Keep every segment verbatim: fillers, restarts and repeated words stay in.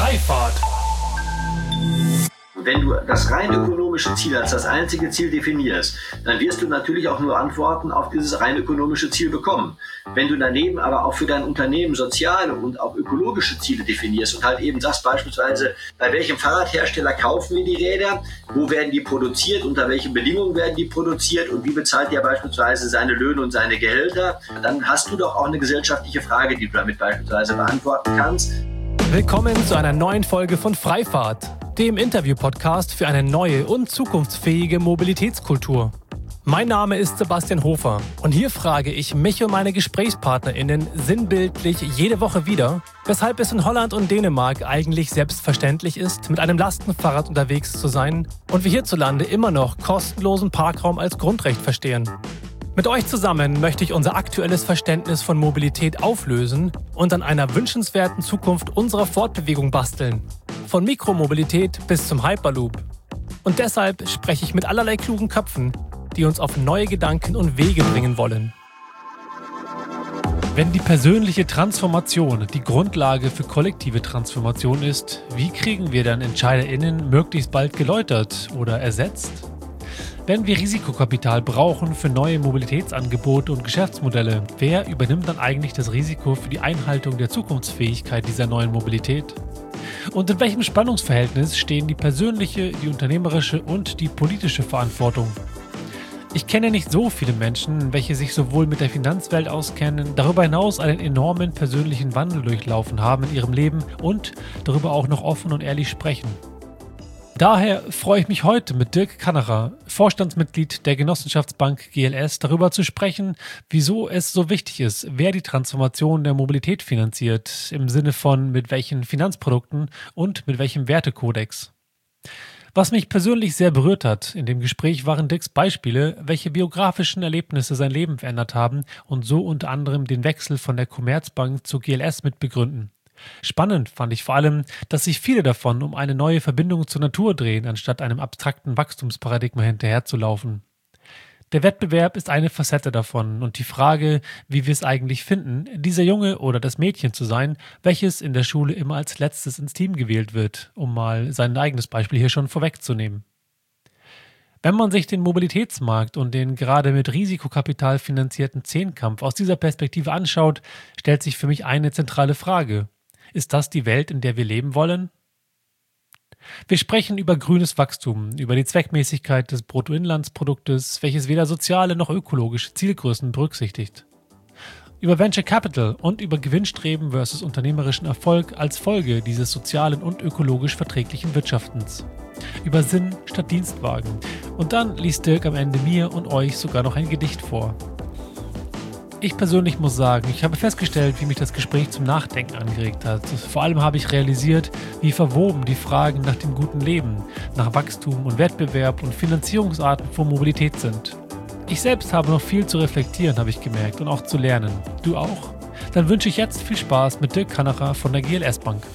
Freifahrt. Wenn du das rein ökonomische Ziel als das einzige Ziel definierst, dann wirst du natürlich auch nur Antworten auf dieses rein ökonomische Ziel bekommen. Wenn du daneben aber auch für dein Unternehmen soziale und auch ökologische Ziele definierst und halt eben sagst beispielsweise, bei welchem Fahrradhersteller kaufen wir die Räder, wo werden die produziert, unter welchen Bedingungen werden die produziert und wie bezahlt der beispielsweise seine Löhne und seine Gehälter, dann hast du doch auch eine gesellschaftliche Frage, die du damit beispielsweise beantworten kannst. Willkommen zu einer neuen Folge von Freifahrt, dem Interview-Podcast für eine neue und zukunftsfähige Mobilitätskultur. Mein Name ist Sebastian Hofer und hier frage ich mich und meine GesprächspartnerInnen sinnbildlich jede Woche wieder, weshalb es in Holland und Dänemark eigentlich selbstverständlich ist, mit einem Lastenfahrrad unterwegs zu sein und wir hierzulande immer noch kostenlosen Parkraum als Grundrecht verstehen. Mit euch zusammen möchte ich unser aktuelles Verständnis von Mobilität auflösen und an einer wünschenswerten Zukunft unserer Fortbewegung basteln. Von Mikromobilität bis zum Hyperloop. Und deshalb spreche ich mit allerlei klugen Köpfen, die uns auf neue Gedanken und Wege bringen wollen. Wenn die persönliche Transformation die Grundlage für kollektive Transformation ist, wie kriegen wir dann EntscheiderInnen möglichst bald geläutert oder ersetzt? Wenn wir Risikokapital brauchen für neue Mobilitätsangebote und Geschäftsmodelle, wer übernimmt dann eigentlich das Risiko für die Einhaltung der Zukunftsfähigkeit dieser neuen Mobilität? Und in welchem Spannungsverhältnis stehen die persönliche, die unternehmerische und die politische Verantwortung? Ich kenne nicht so viele Menschen, welche sich sowohl mit der Finanzwelt auskennen, darüber hinaus einen enormen persönlichen Wandel durchlaufen haben in ihrem Leben und darüber auch noch offen und ehrlich sprechen. Daher freue ich mich heute mit Dirk Kannerer, Vorstandsmitglied der Genossenschaftsbank G L S, darüber zu sprechen, wieso es so wichtig ist, wer die Transformation der Mobilität finanziert, im Sinne von mit welchen Finanzprodukten und mit welchem Wertekodex. Was mich persönlich sehr berührt hat in dem Gespräch waren Dirks Beispiele, welche biografischen Erlebnisse sein Leben verändert haben und so unter anderem den Wechsel von der Commerzbank zur G L S mit begründen. Spannend fand ich vor allem, dass sich viele davon um eine neue Verbindung zur Natur drehen, anstatt einem abstrakten Wachstumsparadigma hinterherzulaufen. Der Wettbewerb ist eine Facette davon und die Frage, wie wir es eigentlich finden, dieser Junge oder das Mädchen zu sein, welches in der Schule immer als letztes ins Team gewählt wird, um mal sein eigenes Beispiel hier schon vorwegzunehmen. Wenn man sich den Mobilitätsmarkt und den gerade mit Risikokapital finanzierten Zehnkampf aus dieser Perspektive anschaut, stellt sich für mich eine zentrale Frage. Ist das die Welt, in der wir leben wollen? Wir sprechen über grünes Wachstum, über die Zweckmäßigkeit des Bruttoinlandsproduktes, welches weder soziale noch ökologische Zielgrößen berücksichtigt. Über Venture Capital und über Gewinnstreben versus unternehmerischen Erfolg als Folge dieses sozialen und ökologisch verträglichen Wirtschaftens. Über Sinn statt Dienstwagen. Und dann liest Dirk am Ende mir und euch sogar noch ein Gedicht vor. Ich persönlich muss sagen, ich habe festgestellt, wie mich das Gespräch zum Nachdenken angeregt hat. Vor allem habe ich realisiert, wie verwoben die Fragen nach dem guten Leben, nach Wachstum und Wettbewerb und Finanzierungsarten von Mobilität sind. Ich selbst habe noch viel zu reflektieren, habe ich gemerkt, und auch zu lernen. Du auch? Dann wünsche ich jetzt viel Spaß mit Dirk Kannerer von der G L S Bank.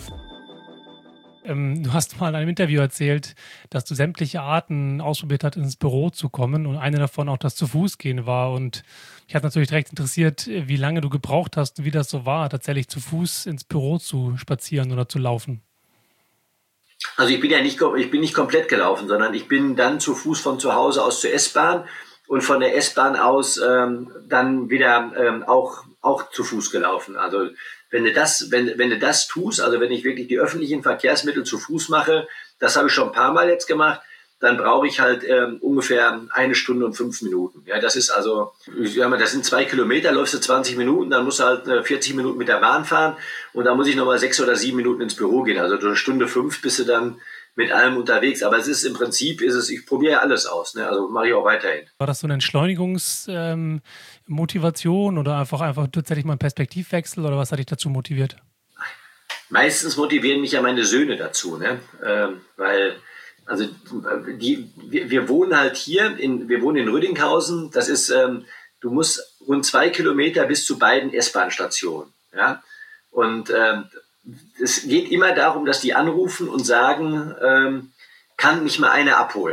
Ähm, du hast mal in einem Interview erzählt, dass du sämtliche Arten ausprobiert hast, ins Büro zu kommen und eine davon auch das Zu-Fuß-Gehen war. Und mich hat natürlich direkt interessiert, wie lange du gebraucht hast und wie das so war, tatsächlich zu Fuß ins Büro zu spazieren oder zu laufen. Also ich bin ja nicht, ich bin nicht komplett gelaufen, sondern ich bin dann zu Fuß von zu Hause aus zur S-Bahn und von der S-Bahn aus ähm, dann wieder ähm, auch, auch zu Fuß gelaufen. Also wenn du das, wenn, wenn du das tust, also wenn ich wirklich die öffentlichen Verkehrsmittel zu Fuß mache, das habe ich schon ein paar Mal jetzt gemacht, dann brauche ich halt ähm, ungefähr eine Stunde und fünf Minuten. Ja, das ist also, ich sag mal, das sind zwei Kilometer, läufst du zwanzig Minuten, dann musst du halt äh, vierzig Minuten mit der Bahn fahren und dann muss ich nochmal sechs oder sieben Minuten ins Büro gehen. Also eine Stunde fünf bist du dann mit allem unterwegs. Aber es ist im Prinzip, ist es, ich probiere alles aus, ne? Also mache ich auch weiterhin. War das so eine Entschleunigungsmotivation ähm, oder einfach, einfach tatsächlich mal ein Perspektivwechsel oder was hat dich dazu motiviert? Meistens motivieren mich ja meine Söhne dazu, ne? Ähm, weil Also die, wir, wir wohnen halt hier, in, wir wohnen in Rüdinghausen. Das ist, ähm, du musst rund zwei Kilometer bis zu beiden S-Bahn-Stationen. Ja? Und ähm, es geht immer darum, dass die anrufen und sagen, ähm, kann mich mal einer abholen.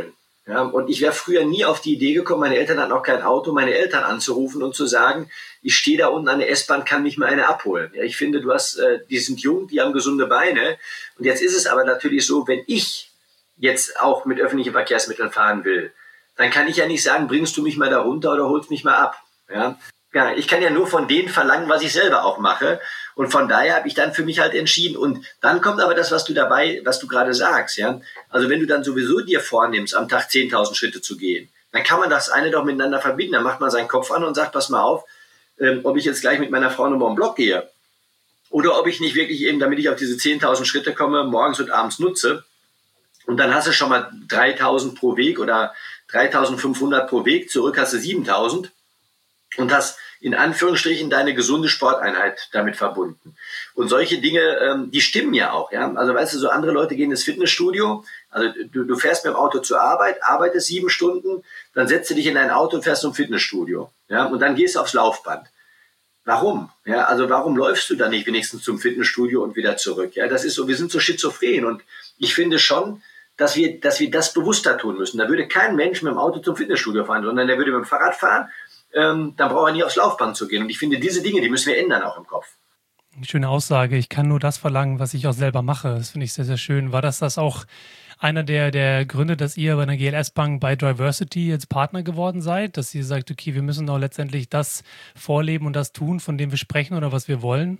Ja, und ich wäre früher nie auf die Idee gekommen, meine Eltern hatten auch kein Auto, meine Eltern anzurufen und zu sagen, ich stehe da unten an der S-Bahn, kann mich mal eine abholen. Ja, ich finde, du hast, äh, die sind jung, die haben gesunde Beine. Und jetzt ist es aber natürlich so, wenn ich jetzt auch mit öffentlichen Verkehrsmitteln fahren will, dann kann ich ja nicht sagen, bringst du mich mal da runter oder holst mich mal ab. Ja, ja, ich kann ja nur von denen verlangen, was ich selber auch mache. Und von daher habe ich dann für mich halt entschieden. Und dann kommt aber das, was du dabei, was du gerade sagst. Ja, also wenn du dann sowieso dir vornimmst, am Tag zehntausend Schritte zu gehen, dann kann man das eine doch miteinander verbinden. Dann macht man seinen Kopf an und sagt, pass mal auf, ähm, ob ich jetzt gleich mit meiner Frau nochmal einen Block gehe oder ob ich nicht wirklich eben, damit ich auf diese zehntausend Schritte komme, morgens und abends nutze. Und dann hast du schon mal dreitausend pro Weg oder dreitausendfünfhundert pro Weg. Zurück hast du siebentausend und hast in Anführungsstrichen deine gesunde Sporteinheit damit verbunden. Und solche Dinge, ähm, die stimmen ja auch. Ja? Also weißt du, so andere Leute gehen ins Fitnessstudio, also du, du fährst mit dem Auto zur Arbeit, arbeitest sieben Stunden, dann setzt du dich in dein Auto und fährst zum Fitnessstudio. Ja? Und dann gehst du aufs Laufband. Warum? Ja, also warum läufst du dann nicht wenigstens zum Fitnessstudio und wieder zurück? Ja, das ist so, wir sind so schizophren und ich finde schon, dass wir, dass wir das bewusster tun müssen. Da würde kein Mensch mit dem Auto zum Fitnessstudio fahren, sondern der würde mit dem Fahrrad fahren, ähm, dann braucht er nie aufs Laufband zu gehen. Und ich finde, diese Dinge, die müssen wir ändern auch im Kopf. Schöne Aussage. Ich kann nur das verlangen, was ich auch selber mache. Das finde ich sehr, sehr schön. War das das auch einer der, der Gründe, dass ihr bei der G L S-Bank bei Diversity jetzt Partner geworden seid? Dass ihr sagt, okay, wir müssen auch letztendlich das vorleben und das tun, von dem wir sprechen oder was wir wollen?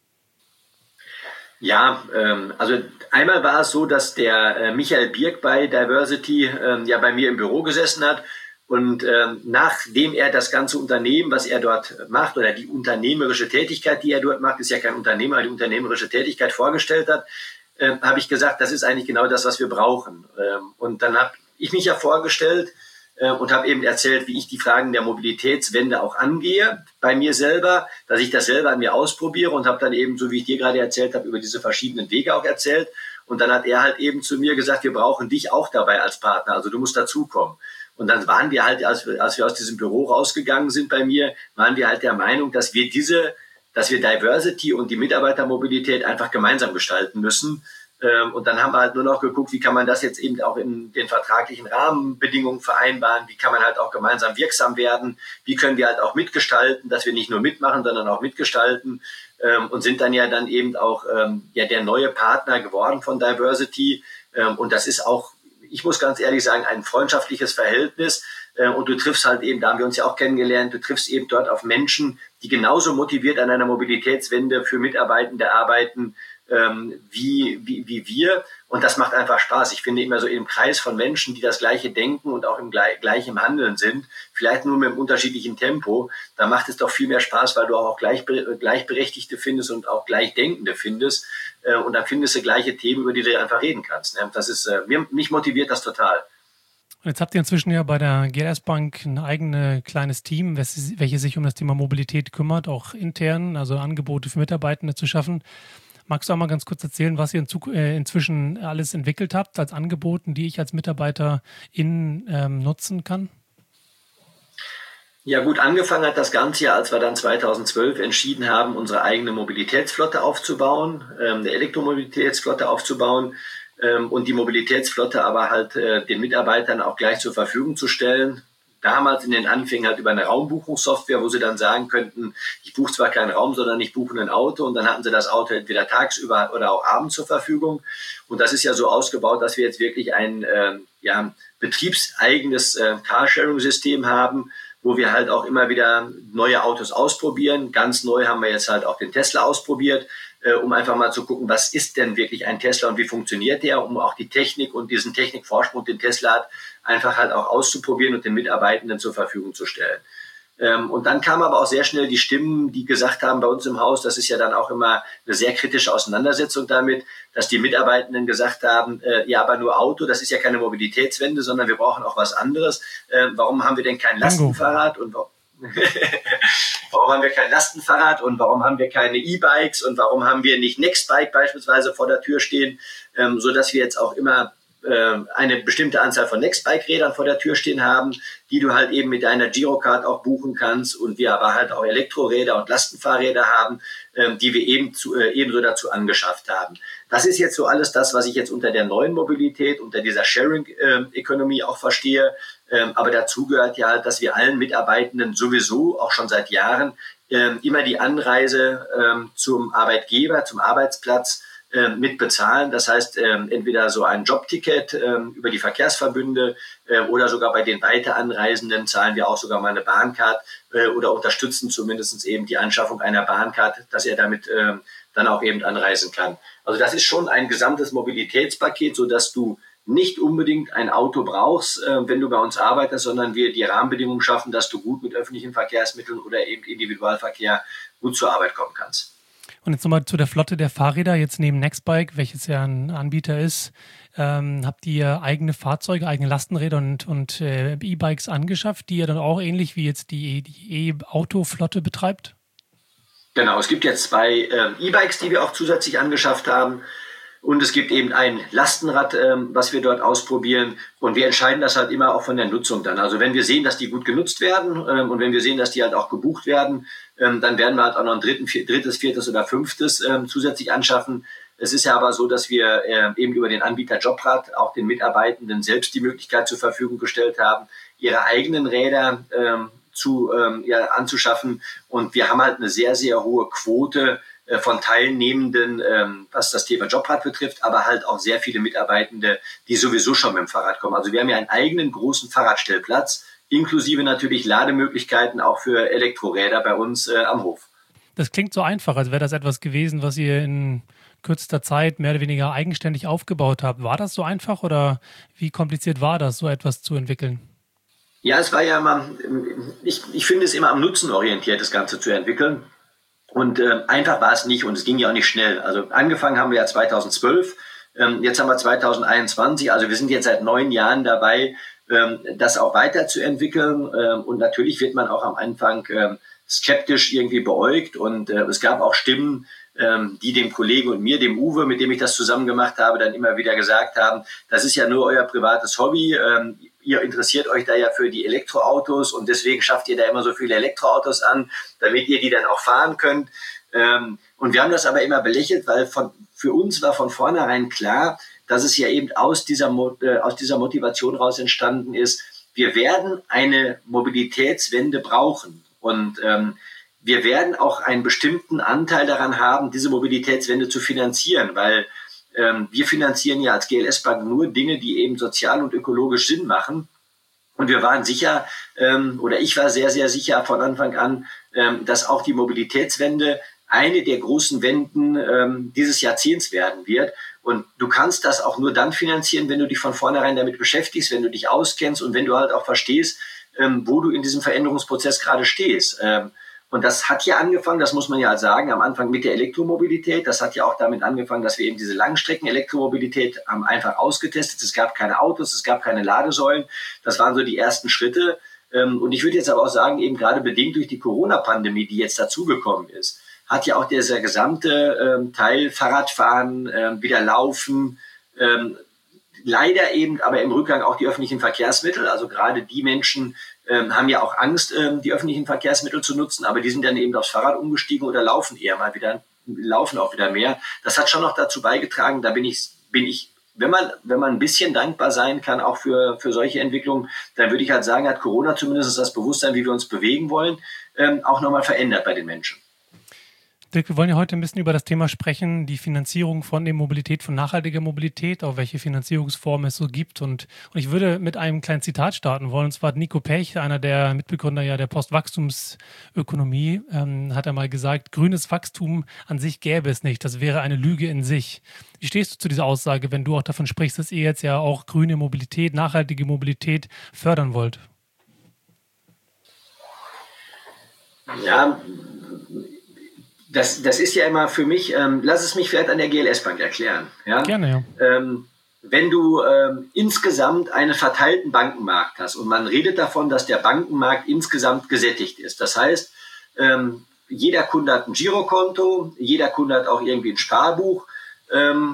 Ja, ähm, also einmal war es so, dass der äh, Michael Birk bei Diversity ähm, ja bei mir im Büro gesessen hat. Und ähm, nachdem er das ganze Unternehmen, was er dort macht, oder die unternehmerische Tätigkeit, die er dort macht, ist ja kein Unternehmer, die unternehmerische Tätigkeit vorgestellt hat, äh, habe ich gesagt, das ist eigentlich genau das, was wir brauchen. Ähm, und dann habe ich mich ja vorgestellt äh, und habe eben erzählt, wie ich die Fragen der Mobilitätswende auch angehe, bei mir selber, dass ich das selber an mir ausprobiere und habe dann eben, so wie ich dir gerade erzählt habe, über diese verschiedenen Wege auch erzählt. Und dann hat er halt eben zu mir gesagt, wir brauchen dich auch dabei als Partner, also du musst dazukommen. Und dann waren wir halt, als wir, als wir aus diesem Büro rausgegangen sind bei mir, waren wir halt der Meinung, dass wir diese, dass wir Diversity und die Mitarbeitermobilität einfach gemeinsam gestalten müssen. Und dann haben wir halt nur noch geguckt, wie kann man das jetzt eben auch in den vertraglichen Rahmenbedingungen vereinbaren, wie kann man halt auch gemeinsam wirksam werden, wie können wir halt auch mitgestalten, dass wir nicht nur mitmachen, sondern auch mitgestalten, und sind dann ja dann eben auch ja der neue Partner geworden von Diversity. Und das ist auch, ich muss ganz ehrlich sagen, ein freundschaftliches Verhältnis. Und du triffst halt eben, da haben wir uns ja auch kennengelernt, du triffst eben dort auf Menschen, die genauso motiviert an einer Mobilitätswende für Mitarbeitende arbeiten, ähm, wie, wie, wie wir. Und das macht einfach Spaß. Ich finde immer so im Kreis von Menschen, die das Gleiche denken und auch im gleichen Handeln sind, vielleicht nur mit einem unterschiedlichen Tempo, da macht es doch viel mehr Spaß, weil du auch gleich, Gleichberechtigte findest und auch Gleichdenkende findest. Äh, und dann findest du gleiche Themen, über die du einfach reden kannst. Ne? Das ist, äh, mir, mich motiviert das total. Und jetzt habt ihr inzwischen ja bei der G L S-Bank ein eigenes kleines Team, welches sich um das Thema Mobilität kümmert, auch intern, also Angebote für Mitarbeitende zu schaffen. Magst du auch mal ganz kurz erzählen, was ihr in Zug- äh, inzwischen alles entwickelt habt als Angeboten, die ich als Mitarbeiter in, ähm, nutzen kann? Ja gut, angefangen hat das Ganze ja, als wir dann zweitausendzwölf entschieden haben, unsere eigene Mobilitätsflotte aufzubauen, ähm, eine Elektromobilitätsflotte aufzubauen ähm, und die Mobilitätsflotte aber halt äh, den Mitarbeitern auch gleich zur Verfügung zu stellen. Damals in den Anfängen halt über eine Raumbuchungssoftware, wo sie dann sagen könnten, ich buche zwar keinen Raum, sondern ich buche ein Auto, und dann hatten sie das Auto entweder tagsüber oder auch abends zur Verfügung. Und das ist ja so ausgebaut, dass wir jetzt wirklich ein äh, ja, betriebseigenes äh, Carsharing-System haben, wo wir halt auch immer wieder neue Autos ausprobieren. Ganz neu haben wir jetzt halt auch den Tesla ausprobiert, äh, um einfach mal zu gucken, was ist denn wirklich ein Tesla und wie funktioniert der, um auch die Technik und diesen Technikvorsprung, den Tesla hat, einfach halt auch auszuprobieren und den Mitarbeitenden zur Verfügung zu stellen. Ähm, und dann kamen aber auch sehr schnell die Stimmen, die gesagt haben, bei uns im Haus, das ist ja dann auch immer eine sehr kritische Auseinandersetzung damit, dass die Mitarbeitenden gesagt haben, äh, ja, aber nur Auto, das ist ja keine Mobilitätswende, sondern wir brauchen auch was anderes. Äh, warum haben wir denn kein Lastenfahrrad und warum, warum haben wir kein Lastenfahrrad und warum haben wir keine E-Bikes und warum haben wir nicht Nextbike beispielsweise vor der Tür stehen, ähm, so dass wir jetzt auch immer äh, eine bestimmte Anzahl von Nextbike-Rädern vor der Tür stehen haben, die du halt eben mit deiner Girocard auch buchen kannst, und wir aber halt auch Elektroräder und Lastenfahrräder haben, äh, die wir eben zu, äh, ebenso dazu angeschafft haben. Das ist jetzt so alles das, was ich jetzt unter der neuen Mobilität, unter dieser Sharing-Economy auch verstehe. Ähm, aber dazu gehört ja halt, dass wir allen Mitarbeitenden sowieso auch schon seit Jahren ähm, immer die Anreise ähm, zum Arbeitgeber, zum Arbeitsplatz ähm, mit bezahlen. Das heißt, ähm, entweder so ein Jobticket ähm, über die Verkehrsverbünde äh, oder sogar bei den Weiteranreisenden zahlen wir auch sogar mal eine Bahncard äh, oder unterstützen zumindest eben die Anschaffung einer Bahncard, dass er damit ähm, dann auch eben anreisen kann. Also das ist schon ein gesamtes Mobilitätspaket, so dass du nicht unbedingt ein Auto brauchst, äh, wenn du bei uns arbeitest, sondern wir die Rahmenbedingungen schaffen, dass du gut mit öffentlichen Verkehrsmitteln oder eben Individualverkehr gut zur Arbeit kommen kannst. Und jetzt nochmal zu der Flotte der Fahrräder, jetzt neben Nextbike, welches ja ein Anbieter ist. Ähm, habt ihr eigene Fahrzeuge, eigene Lastenräder und, und äh, E-Bikes angeschafft, die ihr dann auch ähnlich wie jetzt die, die E-Auto-Flotte betreibt? Genau, es gibt jetzt zwei äh, E-Bikes, die wir auch zusätzlich angeschafft haben. Und es gibt eben ein Lastenrad, ähm, was wir dort ausprobieren. Und wir entscheiden das halt immer auch von der Nutzung dann. Also wenn wir sehen, dass die gut genutzt werden ähm, und wenn wir sehen, dass die halt auch gebucht werden, ähm, dann werden wir halt auch noch ein dritten, vier, drittes, viertes oder fünftes ähm, zusätzlich anschaffen. Es ist ja aber so, dass wir äh, eben über den Anbieter Jobrad auch den Mitarbeitenden selbst die Möglichkeit zur Verfügung gestellt haben, ihre eigenen Räder ähm, zu ähm, ja, anzuschaffen. Und wir haben halt eine sehr, sehr hohe Quote von Teilnehmenden, ähm, was das Thema Jobrad betrifft, aber halt auch sehr viele Mitarbeitende, die sowieso schon mit dem Fahrrad kommen. Also wir haben ja einen eigenen großen Fahrradstellplatz, inklusive natürlich Lademöglichkeiten auch für Elektroräder bei uns äh, am Hof. Das klingt so einfach, als wäre das etwas gewesen, was ihr in kürzester Zeit mehr oder weniger eigenständig aufgebaut habt. War das so einfach oder wie kompliziert war das, so etwas zu entwickeln? Ja, es war ja immer, ich, ich finde es immer am Nutzen orientiert, das Ganze zu entwickeln. Und äh, einfach war es nicht und es ging ja auch nicht schnell. Also angefangen haben wir ja zweitausendzwölf, ähm, jetzt haben wir zweitausendeinundzwanzig, also wir sind jetzt seit neun Jahren dabei, ähm, das auch weiterzuentwickeln. Ähm, und natürlich wird man auch am Anfang ähm, skeptisch irgendwie beäugt und äh, es gab auch Stimmen, ähm, die dem Kollegen und mir, dem Uwe, mit dem ich das zusammen gemacht habe, dann immer wieder gesagt haben, das ist ja nur euer privates Hobby, ähm, ihr interessiert euch da ja für die Elektroautos und deswegen schafft ihr da immer so viele Elektroautos an, damit ihr die dann auch fahren könnt. Ähm, und wir haben das aber immer belächelt, weil von, für uns war von vornherein klar, dass es ja eben aus dieser, äh, aus dieser Motivation raus entstanden ist, wir werden eine Mobilitätswende brauchen und ähm, wir werden auch einen bestimmten Anteil daran haben, diese Mobilitätswende zu finanzieren, weil ähm, wir finanzieren ja als G L S-Bank nur Dinge, die eben sozial und ökologisch Sinn machen. Und wir waren sicher, ähm, oder ich war sehr, sehr sicher von Anfang an, ähm, dass auch die Mobilitätswende eine der großen Wenden ähm, dieses Jahrzehnts werden wird. Und du kannst das auch nur dann finanzieren, wenn du dich von vornherein damit beschäftigst, wenn du dich auskennst und wenn du halt auch verstehst, ähm, wo du in diesem Veränderungsprozess gerade stehst. Ähm, Und das hat ja angefangen, das muss man ja sagen, am Anfang mit der Elektromobilität. Das hat ja auch damit angefangen, dass wir eben diese Langstrecken-Elektromobilität haben einfach ausgetestet. Es gab keine Autos, es gab keine Ladesäulen. Das waren so die ersten Schritte. Und ich würde jetzt aber auch sagen, eben gerade bedingt durch die Corona-Pandemie, die jetzt dazugekommen ist, hat ja auch dieser gesamte Teil Fahrradfahren, wieder Laufen, leider eben aber im Rückgang auch die öffentlichen Verkehrsmittel. Also gerade die Menschen, Ähm, haben ja auch Angst, ähm, die öffentlichen Verkehrsmittel zu nutzen, aber die sind dann eben aufs Fahrrad umgestiegen oder laufen eher mal wieder, laufen auch wieder mehr. Das hat schon noch dazu beigetragen, da bin ich, bin ich, wenn man, wenn man ein bisschen dankbar sein kann, auch für, für solche Entwicklungen, dann würde ich halt sagen, hat Corona zumindest das Bewusstsein, wie wir uns bewegen wollen, ähm, auch nochmal verändert bei den Menschen. Dirk, wir wollen ja heute ein bisschen über das Thema sprechen, die Finanzierung von der Mobilität, von nachhaltiger Mobilität, auch welche Finanzierungsformen es so gibt. Und, und ich würde mit einem kleinen Zitat starten wollen. Und zwar hat Nico Pech, einer der Mitbegründer ja der Postwachstumsökonomie, ähm, hat er mal gesagt, grünes Wachstum an sich gäbe es nicht. Das wäre eine Lüge in sich. Wie stehst du zu dieser Aussage, wenn du auch davon sprichst, dass ihr jetzt ja auch grüne Mobilität, nachhaltige Mobilität fördern wollt? Ja, Das, das ist ja immer für mich, ähm, lass es mich vielleicht an der G L S-Bank erklären. Ja? Gerne, ja. Ähm, wenn du ähm, insgesamt einen verteilten Bankenmarkt hast und man redet davon, dass der Bankenmarkt insgesamt gesättigt ist. Das heißt, ähm, jeder Kunde hat ein Girokonto, jeder Kunde hat auch irgendwie ein Sparbuch ähm,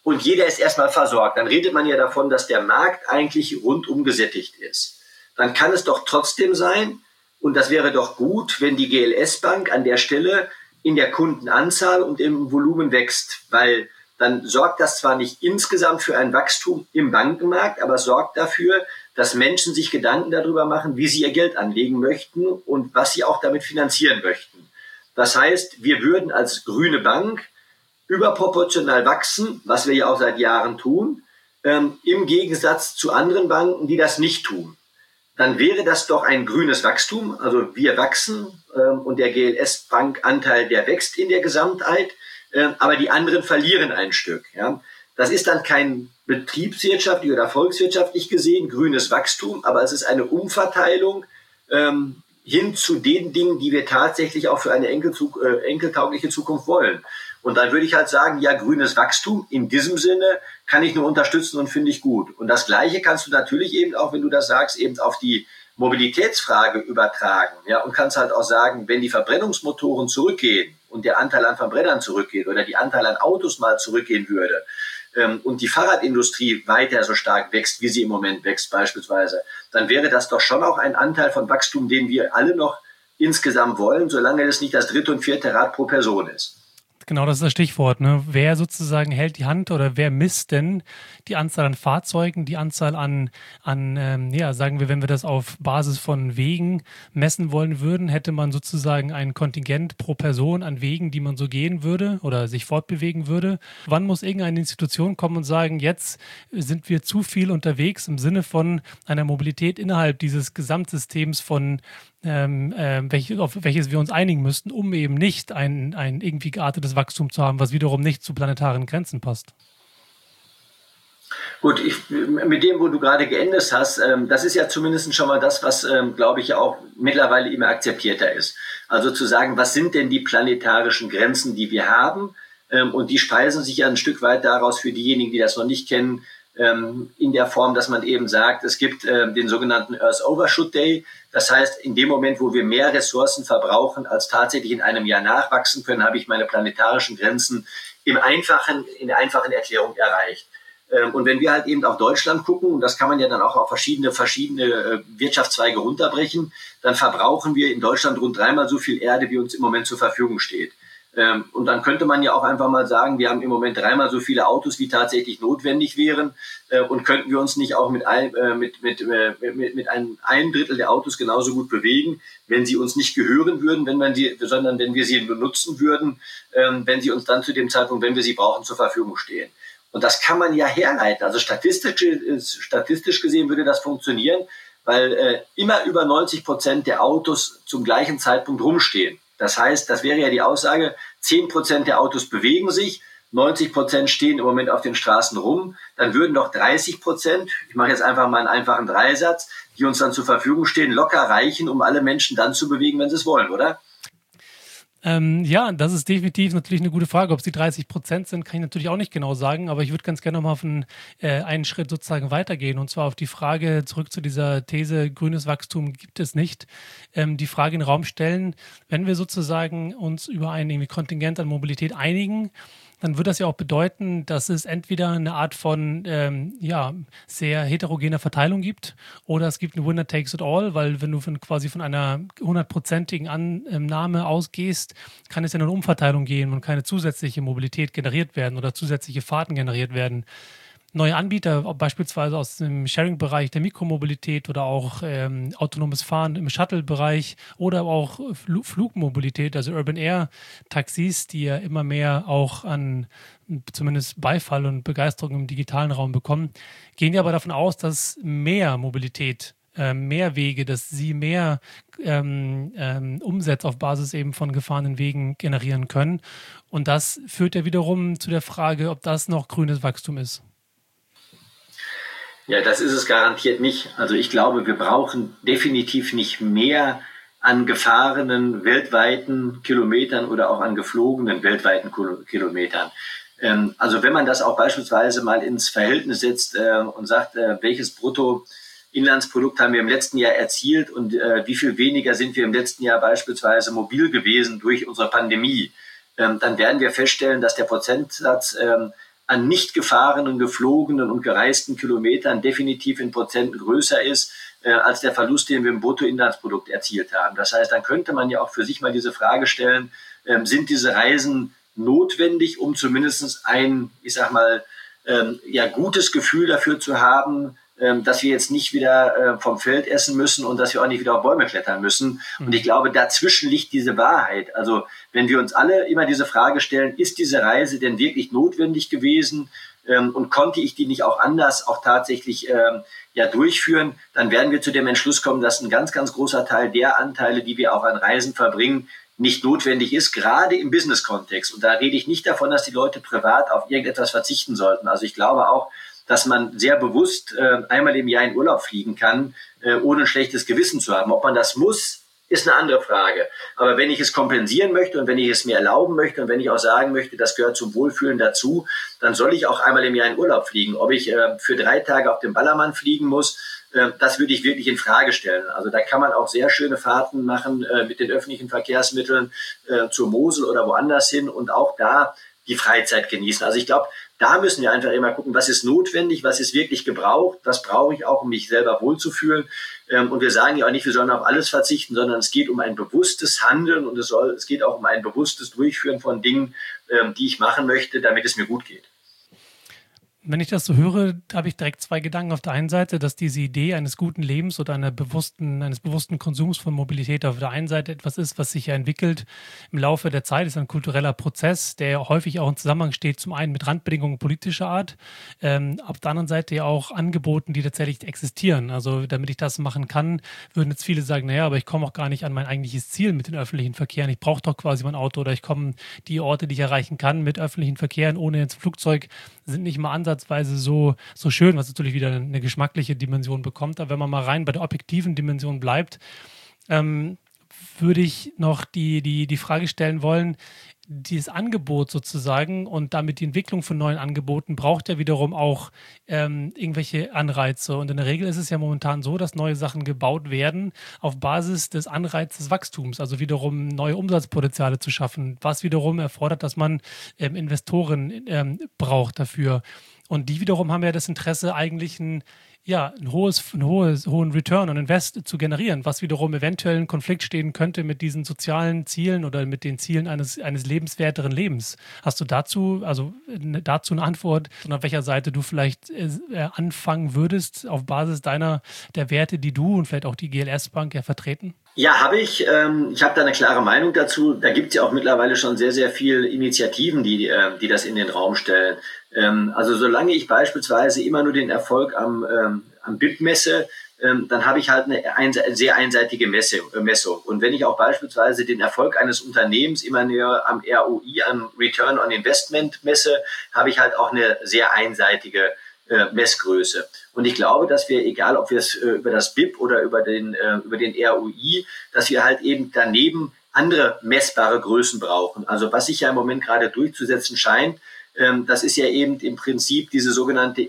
und jeder ist erstmal versorgt, dann redet man ja davon, dass der Markt eigentlich rundum gesättigt ist. Dann kann es doch trotzdem sein, und das wäre doch gut, wenn die G L S-Bank an der Stelle in der Kundenanzahl und im Volumen wächst, weil dann sorgt das zwar nicht insgesamt für ein Wachstum im Bankenmarkt, aber es sorgt dafür, dass Menschen sich Gedanken darüber machen, wie sie ihr Geld anlegen möchten und was sie auch damit finanzieren möchten. Das heißt, wir würden als grüne Bank überproportional wachsen, was wir ja auch seit Jahren tun, ähm, im Gegensatz zu anderen Banken, die das nicht tun. Dann wäre das doch ein grünes Wachstum. Also wir wachsen ähm, und der G L S-Bank-Anteil, der wächst in der Gesamtheit, äh, aber die anderen verlieren ein Stück. Ja. Das ist dann kein betriebswirtschaftlich oder volkswirtschaftlich gesehen grünes Wachstum, aber es ist eine Umverteilung ähm, hin zu den Dingen, die wir tatsächlich auch für eine Enkelzug- äh, enkeltaugliche Zukunft wollen. Und dann würde ich halt sagen, ja, grünes Wachstum in diesem Sinne kann ich nur unterstützen und finde ich gut. Und das Gleiche kannst du natürlich eben auch, wenn du das sagst, eben auf die Mobilitätsfrage übertragen. Ja, und kannst halt auch sagen, wenn die Verbrennungsmotoren zurückgehen und der Anteil an Verbrennern zurückgeht oder die Anteil an Autos mal zurückgehen würde ähm, und die Fahrradindustrie weiter so stark wächst, wie sie im Moment wächst beispielsweise, dann wäre das doch schon auch ein Anteil von Wachstum, den wir alle noch insgesamt wollen, solange es nicht das dritte und vierte Rad pro Person ist. Genau, das ist das Stichwort. Ne? Wer sozusagen hält die Hand oder wer misst denn die Anzahl an Fahrzeugen, die Anzahl an, an ähm, ja, sagen wir, wenn wir das auf Basis von Wegen messen wollen würden, hätte man sozusagen ein Kontingent pro Person an Wegen, die man so gehen würde oder sich fortbewegen würde. Wann muss irgendeine Institution kommen und sagen, jetzt sind wir zu viel unterwegs im Sinne von einer Mobilität innerhalb dieses Gesamtsystems von Ähm, äh, welch, auf welches wir uns einigen müssten, um eben nicht ein, ein irgendwie geartetes Wachstum zu haben, was wiederum nicht zu planetaren Grenzen passt. Gut, ich, mit dem, wo du gerade geendet hast, ähm, das ist ja zumindest schon mal das, was, ähm, glaube ich, auch mittlerweile immer akzeptierter ist. Also zu sagen, was sind denn die planetarischen Grenzen, die wir haben? Ähm, und die speisen sich ja ein Stück weit daraus für diejenigen, die das noch nicht kennen, ähm, in der Form, dass man eben sagt, es gibt äh, den sogenannten Earth Overshoot Day. Das heißt, in dem Moment, wo wir mehr Ressourcen verbrauchen, als tatsächlich in einem Jahr nachwachsen können, habe ich meine planetarischen Grenzen im einfachen, in der einfachen Erklärung erreicht. Und wenn wir halt eben auf Deutschland gucken, und das kann man ja dann auch auf verschiedene, verschiedene Wirtschaftszweige runterbrechen, dann verbrauchen wir in Deutschland rund dreimal so viel Erde, wie uns im Moment zur Verfügung steht. Und dann könnte man ja auch einfach mal sagen, wir haben im Moment dreimal so viele Autos, wie tatsächlich notwendig wären, und könnten wir uns nicht auch mit ein, mit, mit, mit, mit einem, einem Drittel der Autos genauso gut bewegen, wenn sie uns nicht gehören würden, wenn man sie, sondern wenn wir sie benutzen würden, wenn sie uns dann zu dem Zeitpunkt, wenn wir sie brauchen, zur Verfügung stehen. Und das kann man ja herleiten. Also statistisch, statistisch gesehen würde das funktionieren, weil äh, immer über neunzig Prozent der Autos zum gleichen Zeitpunkt rumstehen. Das heißt, das wäre ja die Aussage, zehn Prozent der Autos bewegen sich, neunzig Prozent stehen im Moment auf den Straßen rum. Dann würden doch dreißig Prozent, ich mache jetzt einfach mal einen einfachen Dreisatz, die uns dann zur Verfügung stehen, locker reichen, um alle Menschen dann zu bewegen, wenn sie es wollen, oder? Ähm, ja, das ist definitiv natürlich eine gute Frage. Ob es die dreißig Prozent sind, kann ich natürlich auch nicht genau sagen, aber ich würde ganz gerne nochmal auf einen, äh, einen Schritt sozusagen weitergehen und zwar auf die Frage, zurück zu dieser These, grünes Wachstum gibt es nicht, ähm, die Frage in den Raum stellen, wenn wir sozusagen uns über ein irgendwie Kontingent an Mobilität einigen, dann würde das ja auch bedeuten, dass es entweder eine Art von ähm, ja, sehr heterogener Verteilung gibt oder es gibt eine Winner takes it all, weil wenn du von, quasi von einer hundertprozentigen Annahme ausgehst, kann es ja nur eine Umverteilung gehen und keine zusätzliche Mobilität generiert werden oder zusätzliche Fahrten generiert werden. Neue Anbieter, beispielsweise aus dem Sharing-Bereich der Mikromobilität oder auch ähm, autonomes Fahren im Shuttle-Bereich oder auch Fl- Flugmobilität, also Urban Air Taxis, die ja immer mehr auch an zumindest Beifall und Begeisterung im digitalen Raum bekommen, gehen ja aber davon aus, dass mehr Mobilität, äh, mehr Wege, dass sie mehr ähm, ähm, Umsätze auf Basis eben von gefahrenen Wegen generieren können. Und das führt ja wiederum zu der Frage, ob das noch grünes Wachstum ist. Ja, das ist es garantiert nicht. Also ich glaube, wir brauchen definitiv nicht mehr an gefahrenen weltweiten Kilometern oder auch an geflogenen weltweiten Kilometern. Ähm, also wenn man das auch beispielsweise mal ins Verhältnis setzt äh, und sagt, äh, welches Bruttoinlandsprodukt haben wir im letzten Jahr erzielt und äh, wie viel weniger sind wir im letzten Jahr beispielsweise mobil gewesen durch unsere Pandemie, ähm, dann werden wir feststellen, dass der Prozentsatz ähm, an nicht gefahrenen, geflogenen und gereisten Kilometern definitiv in Prozenten größer ist, äh, als der Verlust, den wir im Bruttoinlandsprodukt erzielt haben. Das heißt, dann könnte man ja auch für sich mal diese Frage stellen, ähm, sind diese Reisen notwendig, um zumindest ein, ich sag mal, ähm, ja, gutes Gefühl dafür zu haben, ähm, dass wir jetzt nicht wieder äh, vom Feld essen müssen und dass wir auch nicht wieder auf Bäume klettern müssen. Mhm. Und ich glaube, dazwischen liegt diese Wahrheit. Also wenn wir uns alle immer diese Frage stellen, ist diese Reise denn wirklich notwendig gewesen ähm, und konnte ich die nicht auch anders auch tatsächlich ähm, ja durchführen, dann werden wir zu dem Entschluss kommen, dass ein ganz, ganz großer Teil der Anteile, die wir auch an Reisen verbringen, nicht notwendig ist, gerade im Business-Kontext. Und da rede ich nicht davon, dass die Leute privat auf irgendetwas verzichten sollten. Also ich glaube auch, dass man sehr bewusst äh, einmal im Jahr in Urlaub fliegen kann, äh, ohne ein schlechtes Gewissen zu haben. Ob man das muss, ist eine andere Frage. Aber wenn ich es kompensieren möchte und wenn ich es mir erlauben möchte und wenn ich auch sagen möchte, das gehört zum Wohlfühlen dazu, dann soll ich auch einmal im Jahr in Urlaub fliegen. Ob ich äh, für drei Tage auf dem Ballermann fliegen muss, äh, das würde ich wirklich in Frage stellen. Also da kann man auch sehr schöne Fahrten machen äh, mit den öffentlichen Verkehrsmitteln äh, zur Mosel oder woanders hin und auch da die Freizeit genießen. Also ich glaube, da müssen wir einfach immer gucken, was ist notwendig, was ist wirklich gebraucht, was brauche ich auch, um mich selber wohlzufühlen. Und wir sagen ja auch nicht, wir sollen auf alles verzichten, sondern es geht um ein bewusstes Handeln und es soll, es geht auch um ein bewusstes Durchführen von Dingen, die ich machen möchte, damit es mir gut geht. Wenn ich das so höre, habe ich direkt zwei Gedanken. Auf der einen Seite, dass diese Idee eines guten Lebens oder einer bewussten, eines bewussten Konsums von Mobilität auf der einen Seite etwas ist, was sich ja entwickelt im Laufe der Zeit, ist ein kultureller Prozess, der häufig auch im Zusammenhang steht, zum einen mit Randbedingungen politischer Art, ähm, auf der anderen Seite ja auch Angeboten, die tatsächlich existieren. Also damit ich das machen kann, würden jetzt viele sagen, naja, aber ich komme auch gar nicht an mein eigentliches Ziel mit den öffentlichen Verkehren. Ich brauche doch quasi mein Auto oder ich komme die Orte, die ich erreichen kann mit öffentlichen Verkehren ohne ins Flugzeug, sind nicht mal ansatzweise so, so schön, was natürlich wieder eine geschmackliche Dimension bekommt. Aber wenn man mal rein bei der objektiven Dimension bleibt, ähm, würde ich noch die, die, die Frage stellen wollen, dieses Angebot sozusagen und damit die Entwicklung von neuen Angeboten braucht ja wiederum auch ähm, irgendwelche Anreize. Und in der Regel ist es ja momentan so, dass neue Sachen gebaut werden auf Basis des Anreizes Wachstums, also wiederum neue Umsatzpotenziale zu schaffen, was wiederum erfordert, dass man ähm, Investoren ähm, braucht dafür. Und die wiederum haben ja das Interesse, eigentlich ein ja, ein hohes, ein hohes, hohen Return on Invest zu generieren, was wiederum eventuell in Konflikt stehen könnte mit diesen sozialen Zielen oder mit den Zielen eines, eines lebenswerteren Lebens. Hast du dazu, also dazu eine Antwort, und auf welcher Seite du vielleicht äh, anfangen würdest, auf Basis deiner, der Werte, die du und vielleicht auch die G L S-Bank ja vertreten? Ja, habe ich. Ähm, ich habe da eine klare Meinung dazu. Da gibt es ja auch mittlerweile schon sehr, sehr viele Initiativen, die, äh, die das in den Raum stellen. Ähm, also solange ich beispielsweise immer nur den Erfolg am, ähm, am B I P messe, ähm, dann habe ich halt eine ein, sehr einseitige Messe, äh, Messung. Und wenn ich auch beispielsweise den Erfolg eines Unternehmens immer nur am R O I, am Return on Investment messe, habe ich halt auch eine sehr einseitige Messgröße. Und ich glaube, dass wir, egal ob wir es äh, über das B I P oder über den, äh, über den R O I, dass wir halt eben daneben andere messbare Größen brauchen. Also was sich ja im Moment gerade durchzusetzen scheint, ähm, das ist ja eben im Prinzip diese sogenannte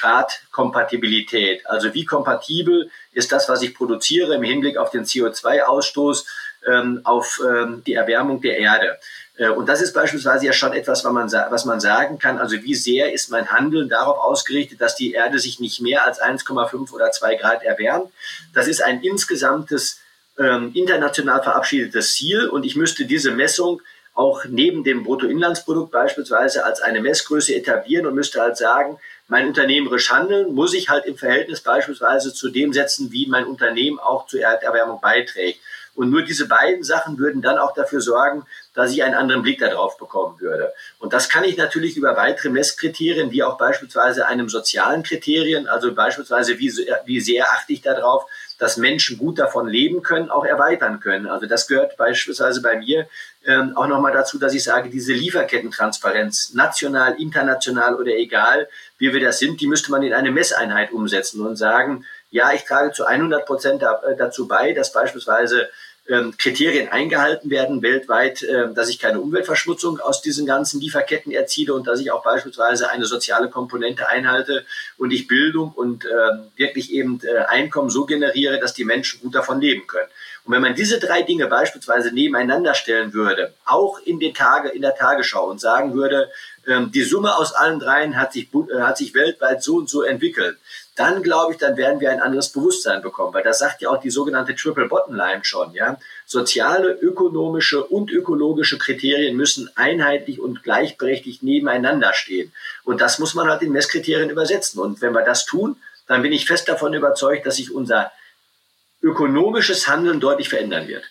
X-Grad-Kompatibilität. Also wie kompatibel ist das, was ich produziere im Hinblick auf den C O zwei Ausstoß, ähm, auf ähm, die Erwärmung der Erde. Und das ist beispielsweise ja schon etwas, was man, was man sagen kann, also wie sehr ist mein Handeln darauf ausgerichtet, dass die Erde sich nicht mehr als eins Komma fünf oder zwei Grad erwärmt. Das ist ein insgesamtes ähm, international verabschiedetes Ziel und ich müsste diese Messung auch neben dem Bruttoinlandsprodukt beispielsweise als eine Messgröße etablieren und müsste halt sagen, mein unternehmerisch Handeln muss ich halt im Verhältnis beispielsweise zu dem setzen, wie mein Unternehmen auch zur Erderwärmung beiträgt. Und nur diese beiden Sachen würden dann auch dafür sorgen, dass ich einen anderen Blick darauf bekommen würde. Und das kann ich natürlich über weitere Messkriterien, wie auch beispielsweise einem sozialen Kriterien, also beispielsweise wie, wie sehr achte ich darauf, dass Menschen gut davon leben können, auch erweitern können. Also das gehört beispielsweise bei mir ähm, auch nochmal dazu, dass ich sage, diese Lieferkettentransparenz, national, international oder egal, wie wir das sind, die müsste man in eine Messeinheit umsetzen und sagen, ja, ich trage zu hundert Prozent dazu bei, dass beispielsweise ähm, Kriterien eingehalten werden weltweit, äh, dass ich keine Umweltverschmutzung aus diesen ganzen Lieferketten erziele und dass ich auch beispielsweise eine soziale Komponente einhalte und ich Bildung und äh, wirklich eben äh, Einkommen so generiere, dass die Menschen gut davon leben können. Und wenn man diese drei Dinge beispielsweise nebeneinander stellen würde, auch in den Tage, in der Tagesschau und sagen würde, ähm, die Summe aus allen dreien hat sich, äh, hat sich weltweit so und so entwickelt. Dann glaube ich, dann werden wir ein anderes Bewusstsein bekommen, weil das sagt ja auch die sogenannte Triple Bottom Line schon, ja. Soziale, ökonomische und ökologische Kriterien müssen einheitlich und gleichberechtigt nebeneinander stehen. Und das muss man halt in Messkriterien übersetzen. Und wenn wir das tun, dann bin ich fest davon überzeugt, dass sich unser ökonomisches Handeln deutlich verändern wird.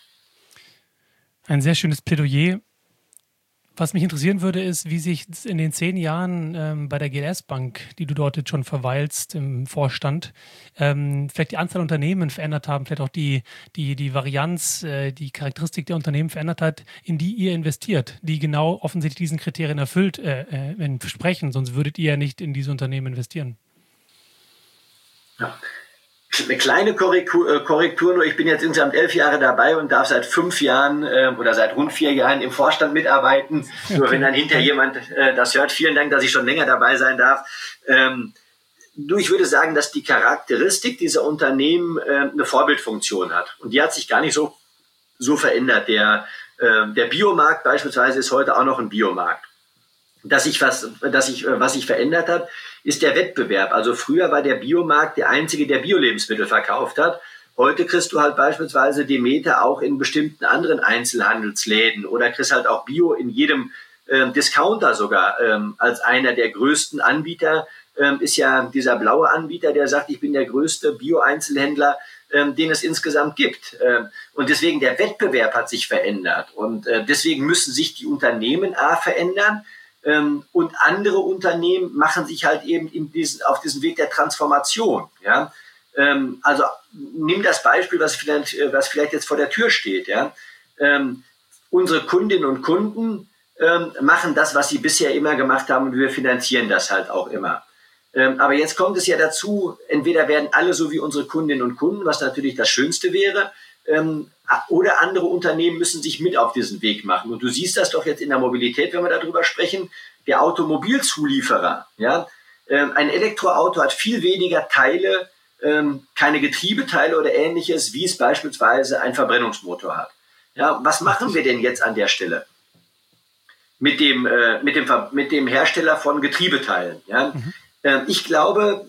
Ein sehr schönes Plädoyer. Was mich interessieren würde, ist, wie sich in den zehn Jahren ähm, bei der G L S Bank, die du dort jetzt schon verweilst im Vorstand, ähm, vielleicht die Anzahl Unternehmen verändert haben, vielleicht auch die, die, die Varianz, äh, die Charakteristik der Unternehmen verändert hat, in die ihr investiert, die genau offensichtlich diesen Kriterien erfüllt, äh, äh, entsprechen, sonst würdet ihr ja nicht in diese Unternehmen investieren. Ja. Eine kleine Korrektur, Korrektur nur, ich bin jetzt insgesamt elf Jahre dabei und darf seit fünf Jahren äh, oder seit rund vier Jahren im Vorstand mitarbeiten. Okay. Nur wenn dann hinterher jemand äh, das hört, vielen Dank, dass ich schon länger dabei sein darf. Ähm, du, ich würde sagen, dass die Charakteristik dieser Unternehmen äh, eine Vorbildfunktion hat. Und die hat sich gar nicht so, so verändert. Der, äh, der Biomarkt beispielsweise ist heute auch noch ein Biomarkt. Dass sich was, dass sich, was sich verändert hat, ist der Wettbewerb. Also früher war der Biomarkt der einzige, der Bio-Lebensmittel verkauft hat. Heute kriegst du halt beispielsweise Demeter auch in bestimmten anderen Einzelhandelsläden oder kriegst halt auch Bio in jedem ähm, Discounter sogar. Ähm, als einer der größten Anbieter ähm, ist ja dieser blaue Anbieter, der sagt, ich bin der größte Bio-Einzelhändler, ähm, den es insgesamt gibt. Ähm, und deswegen der Wettbewerb hat sich verändert. Und äh, deswegen müssen sich die Unternehmen A verändern. Ähm, und andere Unternehmen machen sich halt eben in diesen, auf diesem Weg der Transformation. Ja? Ähm, also nimm das Beispiel, was vielleicht, was vielleicht jetzt vor der Tür steht. Ja? Ähm, unsere Kundinnen und Kunden ähm, machen das, was sie bisher immer gemacht haben, und wir finanzieren das halt auch immer. Ähm, aber jetzt kommt es ja dazu, entweder werden alle so wie unsere Kundinnen und Kunden, was natürlich das Schönste wäre, ähm, oder andere Unternehmen müssen sich mit auf diesen Weg machen. Und du siehst das doch jetzt in der Mobilität, wenn wir darüber sprechen, der Automobilzulieferer. Ja? Ähm, ein Elektroauto hat viel weniger Teile, ähm, keine Getriebeteile oder ähnliches, wie es beispielsweise ein Verbrennungsmotor hat. Ja, was machen wir denn jetzt an der Stelle? Mit dem, äh, mit dem, mit dem Hersteller von Getriebeteilen. Ja? Mhm. Ähm, ich glaube,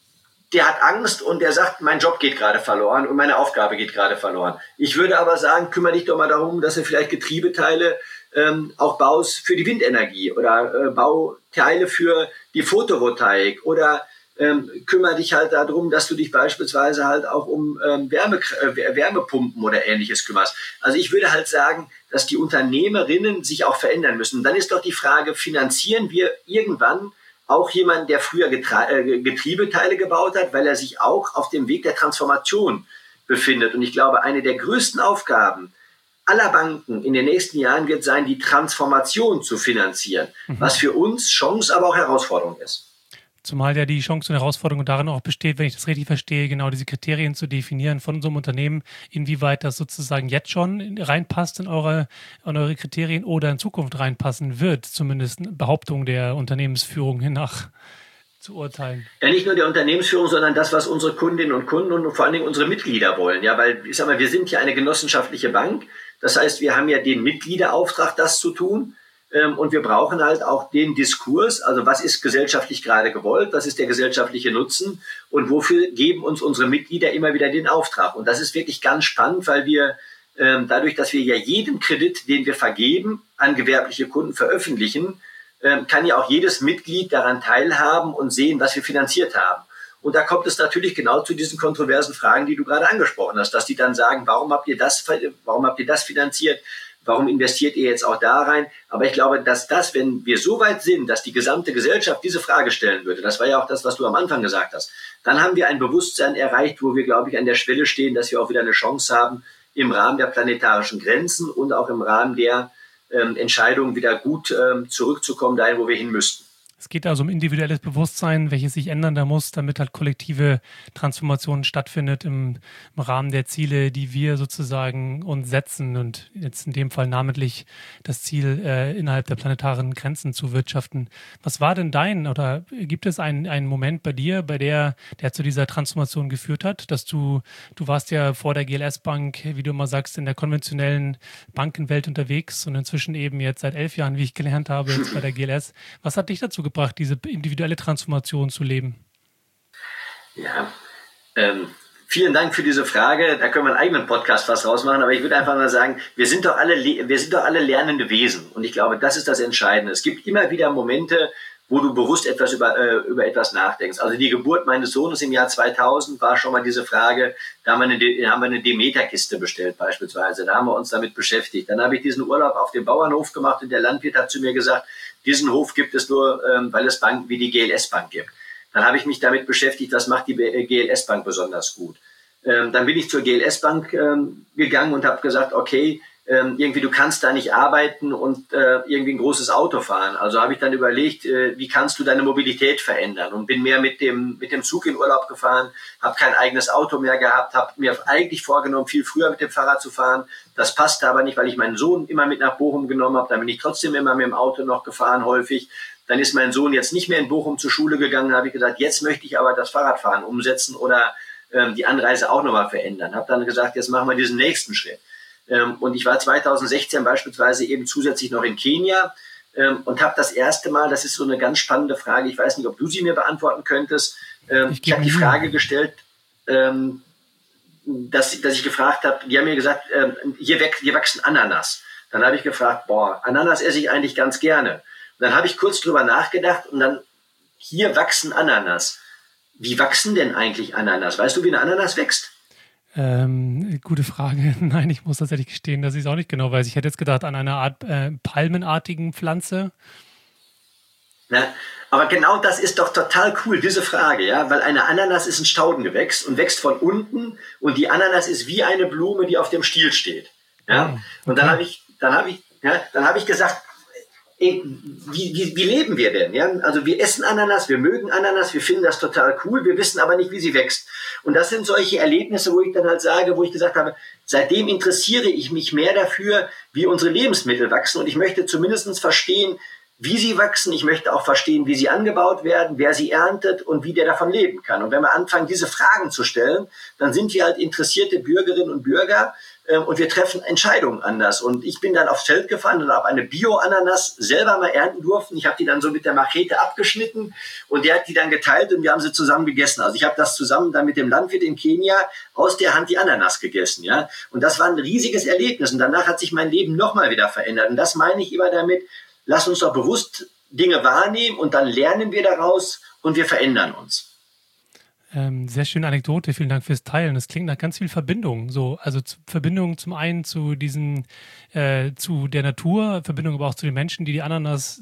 der hat Angst und der sagt, mein Job geht gerade verloren und meine Aufgabe geht gerade verloren. Ich würde aber sagen, kümmere dich doch mal darum, dass du vielleicht Getriebeteile ähm, auch baust für die Windenergie oder äh, Bauteile für die Photovoltaik oder ähm, kümmere dich halt darum, dass du dich beispielsweise halt auch um ähm, Wärme, äh, Wärmepumpen oder Ähnliches kümmerst. Also ich würde halt sagen, dass die Unternehmerinnen sich auch verändern müssen. Und dann ist doch die Frage, finanzieren wir irgendwann auch jemand, der früher Getriebeteile gebaut hat, weil er sich auch auf dem Weg der Transformation befindet. Und ich glaube, eine der größten Aufgaben aller Banken in den nächsten Jahren wird sein, die Transformation zu finanzieren, mhm. was für uns Chance, aber auch Herausforderung ist. Zumal ja die Chance und Herausforderung darin auch besteht, wenn ich das richtig verstehe, genau diese Kriterien zu definieren von unserem Unternehmen, inwieweit das sozusagen jetzt schon reinpasst in eure, in eure Kriterien oder in Zukunft reinpassen wird, zumindest Behauptung der Unternehmensführung hinnach zu urteilen. Ja, nicht nur der Unternehmensführung, sondern das, was unsere Kundinnen und Kunden und vor allen Dingen unsere Mitglieder wollen. Ja, weil ich sag mal, wir sind ja eine genossenschaftliche Bank. Das heißt, wir haben ja den Mitgliederauftrag, das zu tun. Und wir brauchen halt auch den Diskurs, also was ist gesellschaftlich gerade gewollt, was ist der gesellschaftliche Nutzen und wofür geben uns unsere Mitglieder immer wieder den Auftrag. Und das ist wirklich ganz spannend, weil wir ähm, dadurch, dass wir ja jeden Kredit, den wir vergeben, an gewerbliche Kunden veröffentlichen, ähm, kann ja auch jedes Mitglied daran teilhaben und sehen, was wir finanziert haben. Und da kommt es natürlich genau zu diesen kontroversen Fragen, die du gerade angesprochen hast, dass die dann sagen, warum habt ihr das, warum habt ihr das finanziert? Warum investiert ihr jetzt auch da rein? Aber ich glaube, dass das, wenn wir so weit sind, dass die gesamte Gesellschaft diese Frage stellen würde, das war ja auch das, was du am Anfang gesagt hast, dann haben wir ein Bewusstsein erreicht, wo wir, glaube ich, an der Schwelle stehen, dass wir auch wieder eine Chance haben, im Rahmen der planetarischen Grenzen und auch im Rahmen der ähm, Entscheidungen wieder gut ähm, zurückzukommen, dahin, wo wir hin müssten. Es geht also um individuelles Bewusstsein, welches sich ändern da muss, damit halt kollektive Transformation stattfindet im, im Rahmen der Ziele, die wir sozusagen uns setzen und jetzt in dem Fall namentlich das Ziel, äh, innerhalb der planetaren Grenzen zu wirtschaften. Was war denn dein oder gibt es einen, einen Moment bei dir, bei der, der zu dieser Transformation geführt hat, dass du, du warst ja vor der G L S-Bank, wie du immer sagst, in der konventionellen Bankenwelt unterwegs und inzwischen eben jetzt seit elf Jahren, wie ich gelernt habe, jetzt bei der G L S. Was hat dich dazu gebracht, diese individuelle Transformation zu leben? Ja, ähm, vielen Dank für diese Frage. Da können wir einen eigenen Podcast fast rausmachen, aber ich würde einfach mal sagen, wir sind doch alle, wir sind doch alle lernende Wesen und ich glaube, das ist das Entscheidende. Es gibt immer wieder Momente, wo du bewusst etwas über, äh, über etwas nachdenkst. Also die Geburt meines Sohnes im Jahr zweitausend war schon mal diese Frage, da haben wir eine, da haben wir eine Demeter-Kiste bestellt beispielsweise, da haben wir uns damit beschäftigt. Dann habe ich diesen Urlaub auf dem Bauernhof gemacht und der Landwirt hat zu mir gesagt, diesen Hof gibt es nur, ähm, weil es Banken wie die G L S-Bank gibt. Dann habe ich mich damit beschäftigt, was macht die G L S-Bank besonders gut. Ähm, dann bin ich zur G L S-Bank ähm, gegangen und habe gesagt, okay, ähm, irgendwie du kannst da nicht arbeiten und äh, irgendwie ein großes Auto fahren. Also habe ich dann überlegt, äh, wie kannst du deine Mobilität verändern und bin mehr mit dem mit dem Zug in Urlaub gefahren, habe kein eigenes Auto mehr gehabt, habe mir eigentlich vorgenommen, viel früher mit dem Fahrrad zu fahren. Das passte aber nicht, weil ich meinen Sohn immer mit nach Bochum genommen habe. Dann bin ich trotzdem immer mit dem Auto noch gefahren häufig. Dann ist mein Sohn jetzt nicht mehr in Bochum zur Schule gegangen. Da habe ich gesagt, jetzt möchte ich aber das Fahrradfahren umsetzen oder ähm, die Anreise auch nochmal verändern. Habe dann gesagt, jetzt machen wir diesen nächsten Schritt. Ähm, und ich war zweitausendsechzehn beispielsweise eben zusätzlich noch in Kenia ähm, und habe das erste Mal, das ist so eine ganz spannende Frage, ich weiß nicht, ob du sie mir beantworten könntest. Ähm, ich ich habe die Frage gestellt, ähm, dass, dass ich gefragt habe, die haben mir gesagt, ähm, hier, wächst, hier wachsen Ananas. Dann habe ich gefragt, boah, Ananas esse ich eigentlich ganz gerne. Und dann habe ich kurz drüber nachgedacht und dann, hier wachsen Ananas. Wie wachsen denn eigentlich Ananas? Weißt du, wie eine Ananas wächst? Ähm, gute Frage. Nein, ich muss tatsächlich gestehen, dass ich es auch nicht genau weiß. Ich hätte jetzt gedacht an einer Art äh, palmenartigen Pflanze. Ja, aber genau das ist doch total cool, diese Frage, ja, weil eine Ananas ist ein Staudengewächs und wächst von unten und die Ananas ist wie eine Blume, die auf dem Stiel steht. Ja, oh, okay. Und dann habe ich, dann habe ich, ja, dann habe ich gesagt, ey, wie, wie, wie leben wir denn? Ja, also wir essen Ananas, wir mögen Ananas, wir finden das total cool, wir wissen aber nicht, wie sie wächst. Und das sind solche Erlebnisse, wo ich dann halt sage, wo ich gesagt habe, seitdem interessiere ich mich mehr dafür, wie unsere Lebensmittel wachsen und ich möchte zumindest verstehen, wie sie wachsen. Ich möchte auch verstehen, wie sie angebaut werden, wer sie erntet und wie der davon leben kann. Und wenn wir anfangen, diese Fragen zu stellen, dann sind wir halt interessierte Bürgerinnen und Bürger äh, und wir treffen Entscheidungen anders. Und ich bin dann aufs Feld gefahren und habe eine Bio-Ananas selber mal ernten durften. Ich habe die dann so mit der Machete abgeschnitten und der hat die dann geteilt und wir haben sie zusammen gegessen. Also ich habe das zusammen dann mit dem Landwirt in Kenia aus der Hand die Ananas gegessen. Ja, und das war ein riesiges Erlebnis. Und danach hat sich mein Leben nochmal wieder verändert. Und das meine ich immer damit, lass uns doch bewusst Dinge wahrnehmen und dann lernen wir daraus und wir verändern uns. Ähm, sehr schöne Anekdote, vielen Dank fürs Teilen. Das klingt nach ganz viel Verbindung. So, also zu, Verbindung zum einen zu diesen, äh, zu der Natur, Verbindung aber auch zu den Menschen, die die Ananas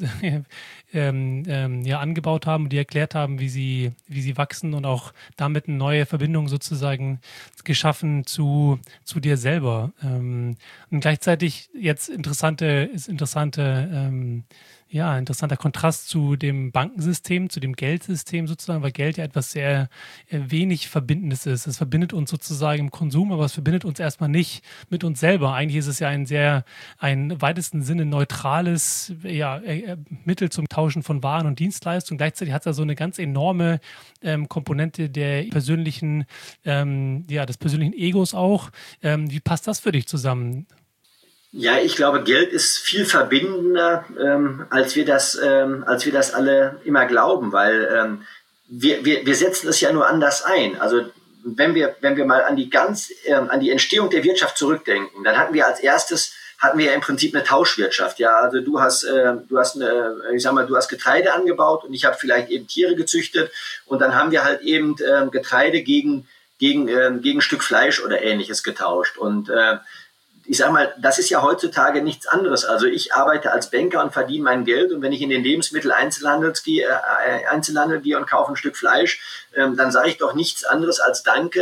ähm, ähm, ja angebaut haben, die erklärt haben, wie sie, wie sie wachsen und auch damit eine neue Verbindung sozusagen geschaffen zu, zu dir selber. Ähm, und gleichzeitig jetzt interessante, ist interessante ähm, ja, interessanter Kontrast zu dem Bankensystem, zu dem Geldsystem sozusagen, weil Geld ja etwas sehr wenig Verbindendes ist. Es verbindet uns sozusagen im Konsum, aber es verbindet uns erstmal nicht mit uns selber. Eigentlich ist es ja ein sehr, ein weitesten Sinne neutrales ja, Mittel zum Tauschen von Waren und Dienstleistungen. Gleichzeitig hat es ja so eine ganz enorme ähm, Komponente der persönlichen, ähm, ja, des persönlichen Egos auch. Ähm, wie passt das für dich zusammen? Ja, ich glaube, Geld ist viel verbindender, ähm, als wir das, ähm, als wir das alle immer glauben, weil ähm, wir, wir, wir setzen es ja nur anders ein. Also wenn wir, wenn wir mal an die ganz, ähm, an die Entstehung der Wirtschaft zurückdenken, dann hatten wir als erstes hatten wir ja im Prinzip eine Tauschwirtschaft. Ja, also du hast, äh, du hast, eine, ich sag mal, du hast Getreide angebaut und ich habe vielleicht eben Tiere gezüchtet und dann haben wir halt eben äh, Getreide gegen gegen äh, gegen ein Stück Fleisch oder Ähnliches getauscht und äh, ich sag mal, das ist ja heutzutage nichts anderes. Also ich arbeite als Banker und verdiene mein Geld und wenn ich in den Lebensmittel-Einzelhandel gehe, äh, Einzelhandel gehe und kaufe ein Stück Fleisch, ähm, dann sage ich doch nichts anderes als Danke,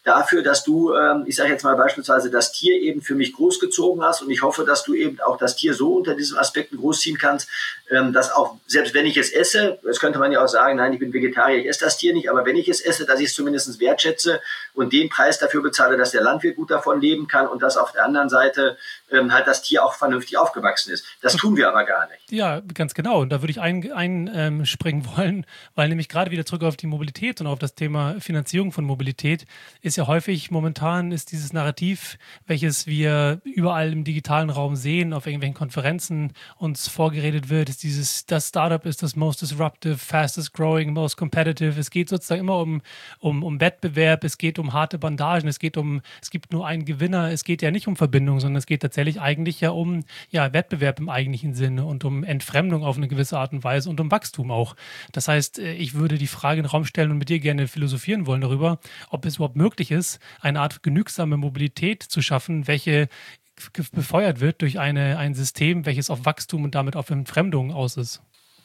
dafür, dass du, ähm, ich sage jetzt mal beispielsweise, das Tier eben für mich großgezogen hast und ich hoffe, dass du eben auch das Tier so unter diesen Aspekten großziehen kannst, ähm, dass auch, selbst wenn ich es esse, das könnte man ja auch sagen, nein, ich bin Vegetarier, ich esse das Tier nicht, aber wenn ich es esse, dass ich es zumindest wertschätze und den Preis dafür bezahle, dass der Landwirt gut davon leben kann und dass auf der anderen Seite ähm, halt das Tier auch vernünftig aufgewachsen ist. Das tun wir aber gar nicht. Ja, ganz genau. Und da würde ich einspringen ein, ähm, wollen, weil nämlich gerade wieder zurück auf die Mobilität und auf das Thema Finanzierung von Mobilität ist ja häufig momentan ist dieses Narrativ, welches wir überall im digitalen Raum sehen, auf irgendwelchen Konferenzen uns vorgeredet wird, ist dieses, das Startup ist das most disruptive, fastest growing, most competitive. Es geht sozusagen immer um, um, um Wettbewerb, es geht um harte Bandagen, es geht um, es gibt nur einen Gewinner, es geht ja nicht um Verbindung, sondern es geht tatsächlich eigentlich ja um ja, Wettbewerb im eigentlichen Sinne und um Entfremdung auf eine gewisse Art und Weise und um Wachstum auch. Das heißt, ich würde die Frage in den Raum stellen und mit dir gerne philosophieren wollen darüber, ob es überhaupt möglich ist, eine Art genügsame Mobilität zu schaffen, welche befeuert wird durch eine, ein System, welches auf Wachstum und damit auf Entfremdung aus ist.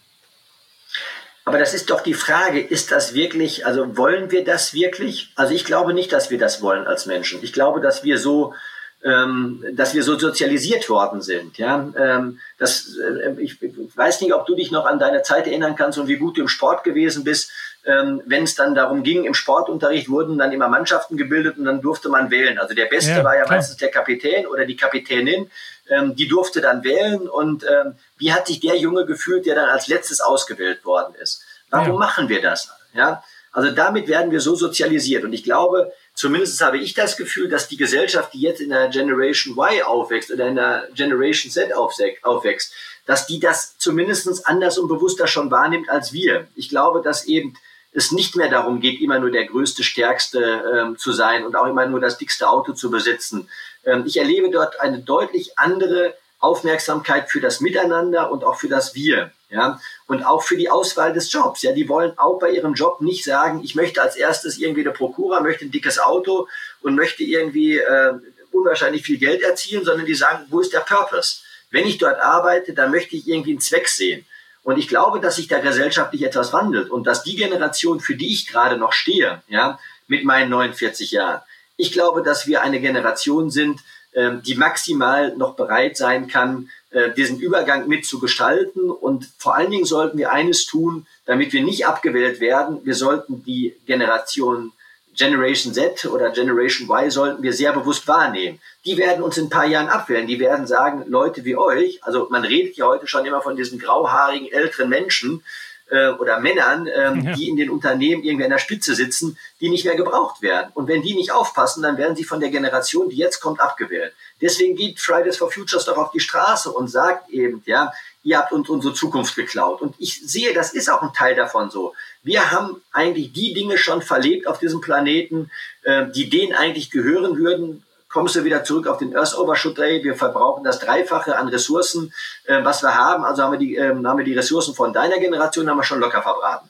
Aber das ist doch die Frage, ist das wirklich, also wollen wir das wirklich? Also ich glaube nicht, dass wir das wollen als Menschen. Ich glaube, dass wir so Ähm, dass wir so sozialisiert worden sind. Ja, ähm, das, äh, ich, ich weiß nicht, ob du dich noch an deine Zeit erinnern kannst und wie gut du im Sport gewesen bist. Ähm, wenn es dann darum ging, im Sportunterricht wurden dann immer Mannschaften gebildet und dann durfte man wählen. Also der Beste ja, war ja klar. meistens der Kapitän oder die Kapitänin. Ähm, die durfte dann wählen und ähm, wie hat sich der Junge gefühlt, der dann als letztes ausgewählt worden ist? Warum ja. machen wir das? Ja, also damit werden wir so sozialisiert und ich glaube, zumindest habe ich das Gefühl, dass die Gesellschaft, die jetzt in der Generation Y aufwächst oder in der Generation Z aufwächst, dass die das zumindest anders und bewusster schon wahrnimmt als wir. Ich glaube, dass eben es nicht mehr darum geht, immer nur der größte, stärkste ähm, zu sein und auch immer nur das dickste Auto zu besitzen. Ähm, ich erlebe dort eine deutlich andere Aufmerksamkeit für das Miteinander und auch für das Wir. Ja, und auch für die Auswahl des Jobs. Ja, die wollen auch bei ihrem Job nicht sagen, ich möchte als erstes irgendwie eine Prokura, möchte ein dickes Auto und möchte irgendwie äh, unwahrscheinlich viel Geld erzielen, sondern die sagen, wo ist der Purpose? Wenn ich dort arbeite, dann möchte ich irgendwie einen Zweck sehen. Und ich glaube, dass sich da gesellschaftlich etwas wandelt und dass die Generation, für die ich gerade noch stehe, ja, mit meinen neunundvierzig Jahren, ich glaube, dass wir eine Generation sind, äh, die maximal noch bereit sein kann, diesen Übergang mitzugestalten und vor allen Dingen sollten wir eines tun, damit wir nicht abgewählt werden. Wir sollten die Generation Generation Z oder Generation Y sollten wir sehr bewusst wahrnehmen. Die werden uns in ein paar Jahren abwählen. Die werden sagen, Leute wie euch, also man redet ja heute schon immer von diesen grauhaarigen älteren Menschen äh, oder Männern, ähm, ja. die in den Unternehmen irgendwie an der Spitze sitzen, die nicht mehr gebraucht werden. Und wenn die nicht aufpassen, dann werden sie von der Generation, die jetzt kommt, abgewählt. Deswegen geht Fridays for Futures doch auf die Straße und sagt eben, ja, ihr habt uns unsere Zukunft geklaut. Und ich sehe, das ist auch ein Teil davon so. Wir haben eigentlich die Dinge schon verlebt auf diesem Planeten, äh, die denen eigentlich gehören würden. Kommst du wieder zurück auf den Earth Overshoot Day. Wir verbrauchen das Dreifache an Ressourcen, äh, was wir haben. Also haben wir, die, äh, haben wir die Ressourcen von deiner Generation haben wir schon locker verbraten.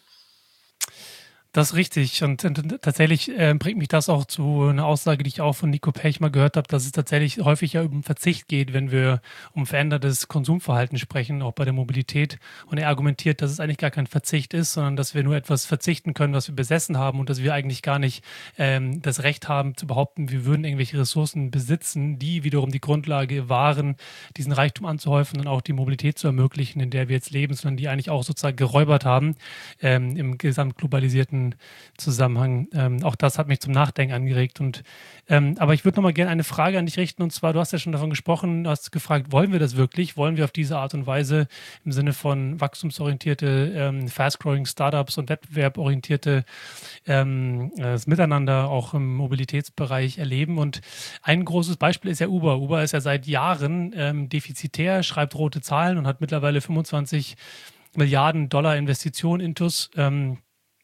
Das ist richtig und, und tatsächlich äh, bringt mich das auch zu einer Aussage, die ich auch von Nico Pech mal gehört habe, dass es tatsächlich häufig ja um Verzicht geht, wenn wir um verändertes Konsumverhalten sprechen, auch bei der Mobilität. Und er argumentiert, dass es eigentlich gar kein Verzicht ist, sondern dass wir nur etwas verzichten können, was wir besessen haben und dass wir eigentlich gar nicht ähm, das Recht haben zu behaupten, wir würden irgendwelche Ressourcen besitzen, die wiederum die Grundlage waren, diesen Reichtum anzuhäufen und auch die Mobilität zu ermöglichen, in der wir jetzt leben, sondern die eigentlich auch sozusagen geräubert haben ähm, im gesamtglobalisierten Zusammenhang. Ähm, auch das hat mich zum Nachdenken angeregt. Und, ähm, aber ich würde noch mal gerne eine Frage an dich richten. Und zwar, du hast ja schon davon gesprochen, du hast gefragt, wollen wir das wirklich? Wollen wir auf diese Art und Weise im Sinne von wachstumsorientierte, ähm, fast-growing Startups und wettbewerborientierte ähm, das Miteinander auch im Mobilitätsbereich erleben? Und ein großes Beispiel ist ja Uber. Uber ist ja seit Jahren ähm, defizitär, schreibt rote Zahlen und hat mittlerweile fünfundzwanzig Milliarden Dollar Investitionen intus. Ähm,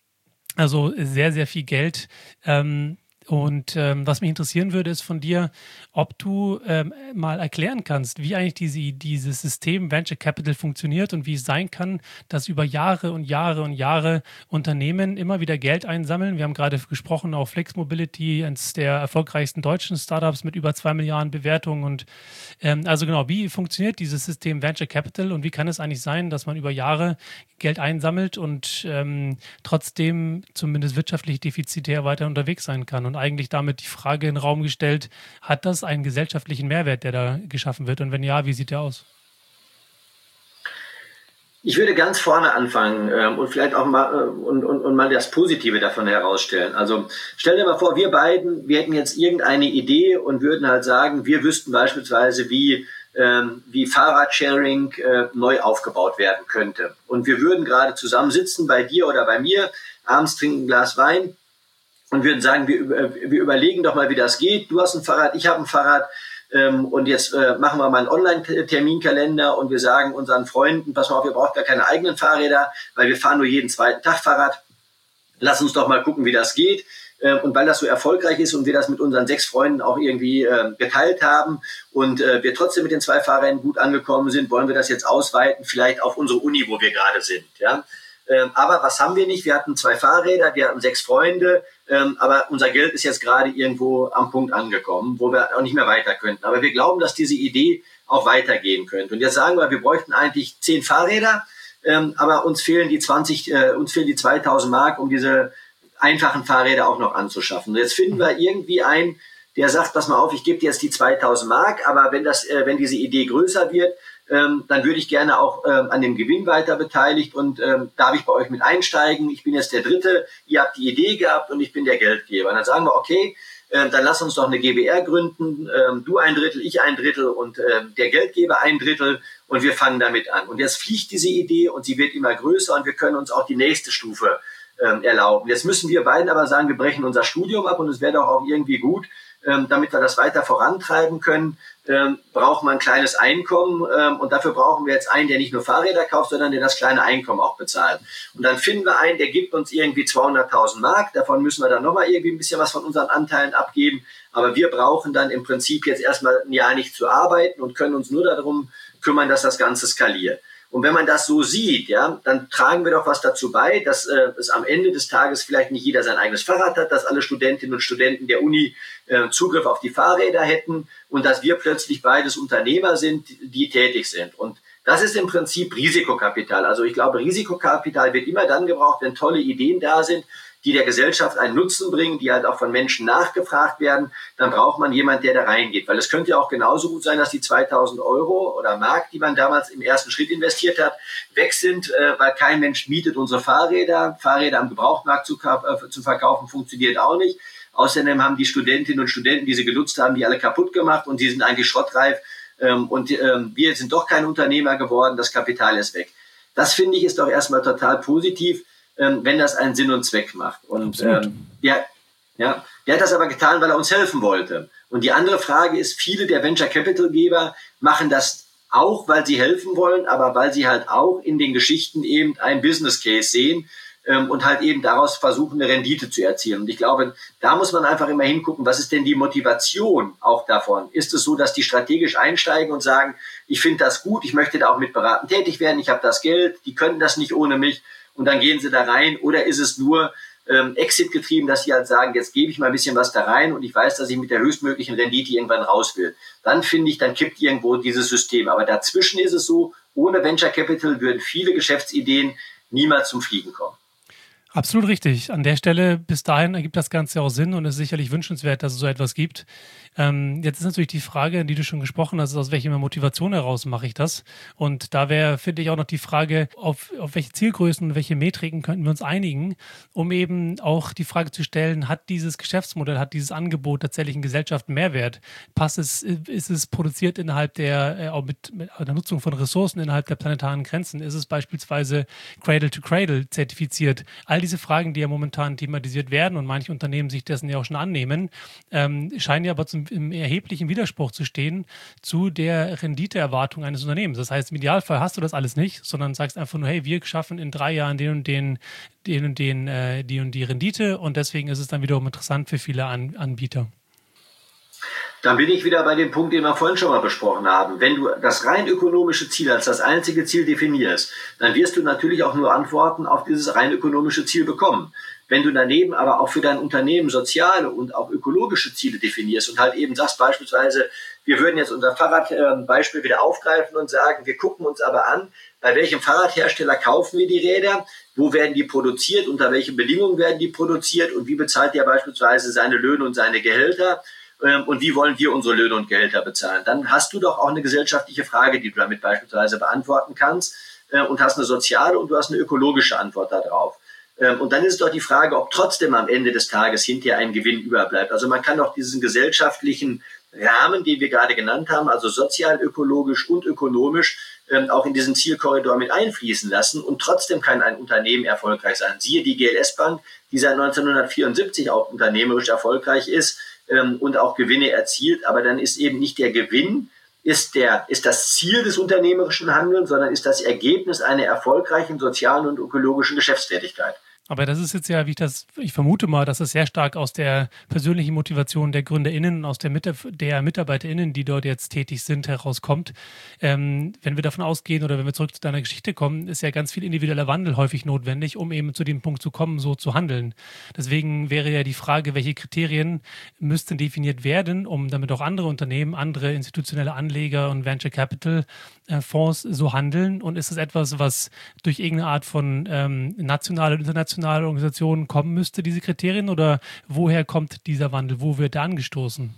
Also sehr, sehr viel Geld. Ähm, und ähm, was mich interessieren würde, ist von dir, ob du ähm, mal erklären kannst, wie eigentlich diese, dieses System Venture Capital funktioniert und wie es sein kann, dass über Jahre und Jahre und Jahre Unternehmen immer wieder Geld einsammeln. Wir haben gerade gesprochen, auch Flex Mobility, eines der erfolgreichsten deutschen Startups mit über zwei Milliarden Bewertungen. Und ähm, also genau, wie funktioniert dieses System Venture Capital und wie kann es eigentlich sein, dass man über Jahre Geld einsammelt und ähm, trotzdem zumindest wirtschaftlich defizitär weiter unterwegs sein kann? Und eigentlich damit die Frage in den Raum gestellt, hat das einen gesellschaftlichen Mehrwert, der da geschaffen wird? Und wenn ja, wie sieht der aus? Ich würde ganz vorne anfangen ähm, und vielleicht auch mal äh, und, und, und mal das Positive davon herausstellen. Also stell dir mal vor, wir beiden, wir hätten jetzt irgendeine Idee und würden halt sagen, wir wüssten beispielsweise, wie ähm, wie Fahrradsharing äh, neu aufgebaut werden könnte. Und wir würden gerade zusammensitzen bei dir oder bei mir, abends trinken ein Glas Wein und würden sagen, wir, wir überlegen doch mal, wie das geht. Du hast ein Fahrrad, ich habe ein Fahrrad. Ähm, und jetzt äh, machen wir mal einen Online-Terminkalender und wir sagen unseren Freunden, pass mal auf, ihr braucht gar keine eigenen Fahrräder, weil wir fahren nur jeden zweiten Tag Fahrrad. Lass uns doch mal gucken, wie das geht. Äh, und weil das so erfolgreich ist und wir das mit unseren sechs Freunden auch irgendwie äh, geteilt haben und äh, wir trotzdem mit den zwei Fahrrädern gut angekommen sind, wollen wir das jetzt ausweiten, vielleicht auf unsere Uni, wo wir gerade sind. Ja. Ähm, aber was haben wir nicht? Wir hatten zwei Fahrräder, wir hatten sechs Freunde, ähm, aber unser Geld ist jetzt gerade irgendwo am Punkt angekommen, wo wir auch nicht mehr weiter könnten. Aber wir glauben, dass diese Idee auch weitergehen könnte. Und jetzt sagen wir, wir bräuchten eigentlich zehn Fahrräder, ähm, aber uns fehlen die zwanzig, äh, uns fehlen die zweitausend Mark, um diese einfachen Fahrräder auch noch anzuschaffen. Und jetzt finden wir irgendwie einen, der sagt, pass mal auf, ich gebe dir jetzt die zweitausend Mark, aber wenn das, äh, wenn diese Idee größer wird, Ähm, dann würde ich gerne auch ähm, an dem Gewinn weiter beteiligt und ähm, darf ich bei euch mit einsteigen. Ich bin jetzt der Dritte, ihr habt die Idee gehabt und ich bin der Geldgeber. Und dann sagen wir, okay, äh, dann lass uns doch eine G b R gründen, ähm, du ein Drittel, ich ein Drittel und ähm, der Geldgeber ein Drittel und wir fangen damit an. Und jetzt fliegt diese Idee und sie wird immer größer und wir können uns auch die nächste Stufe ähm, erlauben. Jetzt müssen wir beiden aber sagen, wir brechen unser Studium ab und es wäre doch auch irgendwie gut, ähm, damit wir das weiter vorantreiben können, ähm, braucht man ein kleines Einkommen ähm, und dafür brauchen wir jetzt einen, der nicht nur Fahrräder kauft, sondern der das kleine Einkommen auch bezahlt. Und dann finden wir einen, der gibt uns irgendwie zweihunderttausend Mark, davon müssen wir dann nochmal irgendwie ein bisschen was von unseren Anteilen abgeben, aber wir brauchen dann im Prinzip jetzt erstmal ein Jahr nicht zu arbeiten und können uns nur darum kümmern, dass das Ganze skaliert. Und wenn man das so sieht, ja, dann tragen wir doch was dazu bei, dass äh, es am Ende des Tages vielleicht nicht jeder sein eigenes Fahrrad hat, dass alle Studentinnen und Studenten der Uni äh, Zugriff auf die Fahrräder hätten und dass wir plötzlich beides Unternehmer sind, die tätig sind. Und das ist im Prinzip Risikokapital. Also ich glaube, Risikokapital wird immer dann gebraucht, wenn tolle Ideen da sind, die der Gesellschaft einen Nutzen bringen, die halt auch von Menschen nachgefragt werden, dann braucht man jemanden, der da reingeht. Weil es könnte ja auch genauso gut sein, dass die zweitausend Euro oder Mark, die man damals im ersten Schritt investiert hat, weg sind, äh, weil kein Mensch mietet unsere Fahrräder. Fahrräder am Gebrauchtmarkt zu, äh, zu verkaufen funktioniert auch nicht. Außerdem haben die Studentinnen und Studenten, die sie genutzt haben, die alle kaputt gemacht und die sind eigentlich schrottreif. Ähm, und ähm, wir sind doch kein Unternehmer geworden, das Kapital ist weg. Das finde ich ist doch erstmal total positiv, wenn das einen Sinn und Zweck macht. Und ähm, der, ja, der hat das aber getan, weil er uns helfen wollte. Und die andere Frage ist, viele der Venture-Capital-Geber machen das auch, weil sie helfen wollen, aber weil sie halt auch in den Geschichten eben einen Business-Case sehen ähm, und halt eben daraus versuchen, eine Rendite zu erzielen. Und ich glaube, da muss man einfach immer hingucken, was ist denn die Motivation auch davon? Ist es so, dass die strategisch einsteigen und sagen, ich finde das gut, ich möchte da auch mit beratend tätig werden, ich habe das Geld, die können das nicht ohne mich, und dann gehen sie da rein, oder ist es nur ähm, Exit getrieben, dass sie halt sagen, jetzt gebe ich mal ein bisschen was da rein und ich weiß, dass ich mit der höchstmöglichen Rendite irgendwann raus will. Dann finde ich, dann kippt irgendwo dieses System. Aber dazwischen ist es so, ohne Venture Capital würden viele Geschäftsideen niemals zum Fliegen kommen. Absolut richtig. An der Stelle, bis dahin ergibt das Ganze auch Sinn und es ist sicherlich wünschenswert, dass es so etwas gibt. Ähm, jetzt ist natürlich die Frage, die du schon gesprochen hast, aus welcher Motivation heraus mache ich das? Und da wäre, finde ich, auch noch die Frage, auf, auf welche Zielgrößen und welche Metriken könnten wir uns einigen, um eben auch die Frage zu stellen, hat dieses Geschäftsmodell, hat dieses Angebot tatsächlich in Gesellschaft Mehrwert? Passt es, ist es produziert innerhalb der, äh, auch mit, mit der Nutzung von Ressourcen innerhalb der planetaren Grenzen? Ist es beispielsweise Cradle-to-Cradle zertifiziert? All diese Fragen, die ja momentan thematisiert werden und manche Unternehmen sich dessen ja auch schon annehmen, ähm, scheinen ja aber zum, im erheblichen Widerspruch zu stehen zu der Renditeerwartung eines Unternehmens. Das heißt, im Idealfall hast du das alles nicht, sondern sagst einfach nur, hey, wir schaffen in drei Jahren den und den, den und den, äh, die und die Rendite und deswegen ist es dann wiederum interessant für viele An- Anbieter. Dann bin ich wieder bei dem Punkt, den wir vorhin schon mal besprochen haben. Wenn du das rein ökonomische Ziel als das einzige Ziel definierst, dann wirst du natürlich auch nur Antworten auf dieses rein ökonomische Ziel bekommen. Wenn du daneben aber auch für dein Unternehmen soziale und auch ökologische Ziele definierst und halt eben sagst beispielsweise, wir würden jetzt unser Fahrradbeispiel wieder aufgreifen und sagen, wir gucken uns aber an, bei welchem Fahrradhersteller kaufen wir die Räder, wo werden die produziert, unter welchen Bedingungen werden die produziert und wie bezahlt der beispielsweise seine Löhne und seine Gehälter ähm, und wie wollen wir unsere Löhne und Gehälter bezahlen. Dann hast du doch auch eine gesellschaftliche Frage, die du damit beispielsweise beantworten kannst äh, und hast eine soziale und du hast eine ökologische Antwort darauf. Ähm, und dann ist es doch die Frage, ob trotzdem am Ende des Tages hinterher ein Gewinn überbleibt. Also man kann doch diesen gesellschaftlichen Rahmen, den wir gerade genannt haben, also sozial, ökologisch und ökonomisch, ähm, auch in diesen Zielkorridor mit einfließen lassen und trotzdem kann ein Unternehmen erfolgreich sein. Siehe die G L S-Bank, die seit neunzehnhundertvierundsiebzig auch unternehmerisch erfolgreich ist ähm, und auch Gewinne erzielt, aber dann ist eben nicht der Gewinn, ist, der, ist das Ziel des unternehmerischen Handelns, sondern ist das Ergebnis einer erfolgreichen sozialen und ökologischen Geschäftstätigkeit. Aber das ist jetzt ja, wie ich das, ich vermute mal, dass es sehr stark aus der persönlichen Motivation der GründerInnen und aus der, Mit- der MitarbeiterInnen, die dort jetzt tätig sind, herauskommt. Ähm, wenn wir davon ausgehen oder wenn wir zurück zu deiner Geschichte kommen, ist ja ganz viel individueller Wandel häufig notwendig, um eben zu dem Punkt zu kommen, so zu handeln. Deswegen wäre ja die Frage, welche Kriterien müssten definiert werden, um damit auch andere Unternehmen, andere institutionelle Anleger und Venture Capital äh, Fonds so handeln? Und ist es etwas, was durch irgendeine Art von ähm, nationale und internationale Organisationen kommen müsste, diese Kriterien? Oder woher kommt dieser Wandel? Wo wird er angestoßen?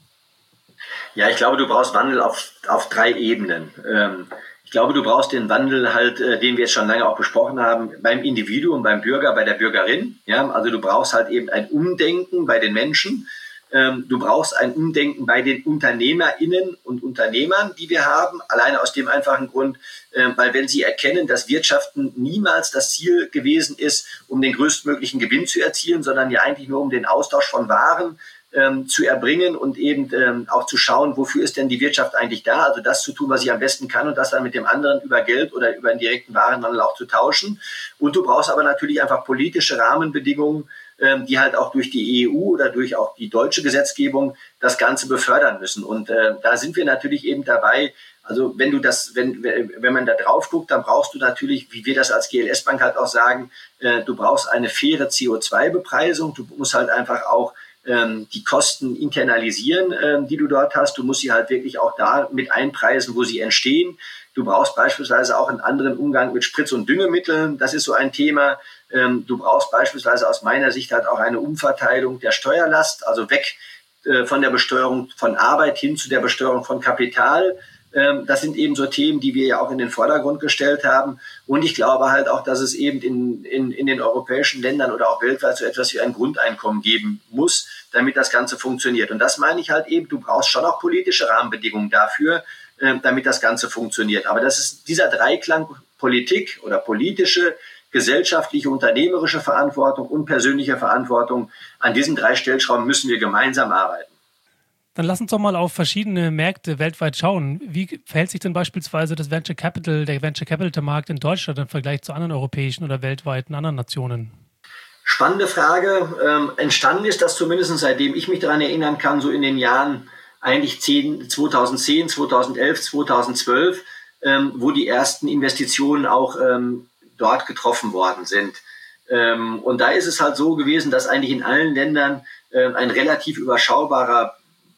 Ja, ich glaube, du brauchst Wandel auf, auf drei Ebenen. Ähm, ich glaube, du brauchst den Wandel halt, äh, den wir jetzt schon lange auch besprochen haben, beim Individuum, beim Bürger, bei der Bürgerin. Ja, also du brauchst halt eben ein Umdenken bei den Menschen. Ähm, du brauchst ein Umdenken bei den UnternehmerInnen und Unternehmern, die wir haben, alleine aus dem einfachen Grund, äh, weil wenn sie erkennen, dass Wirtschaften niemals das Ziel gewesen ist, um den größtmöglichen Gewinn zu erzielen, sondern ja eigentlich nur um den Austausch von Waren ähm, zu erbringen und eben ähm, auch zu schauen, wofür ist denn die Wirtschaft eigentlich da, also das zu tun, was ich am besten kann und das dann mit dem anderen über Geld oder über einen direkten Warenhandel auch zu tauschen. Und du brauchst aber natürlich einfach politische Rahmenbedingungen, die halt auch durch die E U oder durch auch die deutsche Gesetzgebung das Ganze befördern müssen. Und äh, da sind wir natürlich eben dabei. Also wenn du das, wenn wenn man da drauf guckt, dann brauchst du natürlich, wie wir das als G L S-Bank halt auch sagen, äh, du brauchst eine faire C O zwei Bepreisung. Du musst halt einfach auch ähm, die Kosten internalisieren, ähm, die du dort hast. Du musst sie halt wirklich auch da mit einpreisen, wo sie entstehen. Du brauchst beispielsweise auch einen anderen Umgang mit Spritz- und Düngemitteln. Das ist so ein Thema. Ähm, du brauchst beispielsweise aus meiner Sicht halt auch eine Umverteilung der Steuerlast, also weg äh, von der Besteuerung von Arbeit hin zu der Besteuerung von Kapital. Ähm, das sind eben so Themen, die wir ja auch in den Vordergrund gestellt haben. Und ich glaube halt auch, dass es eben in, in, in den europäischen Ländern oder auch weltweit so etwas wie ein Grundeinkommen geben muss, damit das Ganze funktioniert. Und das meine ich halt eben, du brauchst schon auch politische Rahmenbedingungen dafür, äh, damit das Ganze funktioniert. Aber das ist dieser Dreiklang Politik oder politische, gesellschaftliche, unternehmerische Verantwortung und persönliche Verantwortung. An diesen drei Stellschrauben müssen wir gemeinsam arbeiten. Dann lass uns doch mal auf verschiedene Märkte weltweit schauen. Wie verhält sich denn beispielsweise das Venture Capital, der Venture Capital Markt in Deutschland im Vergleich zu anderen europäischen oder weltweiten anderen Nationen? Spannende Frage. Ähm, entstanden ist das zumindest, seitdem ich mich daran erinnern kann, so in den Jahren eigentlich zweitausendzehn, zweitausendelf, zweitausendzwölf, ähm, wo die ersten Investitionen auch ähm, dort getroffen worden sind. Ähm, und da ist es halt so gewesen, dass eigentlich in allen Ländern ähm, ein relativ überschaubarer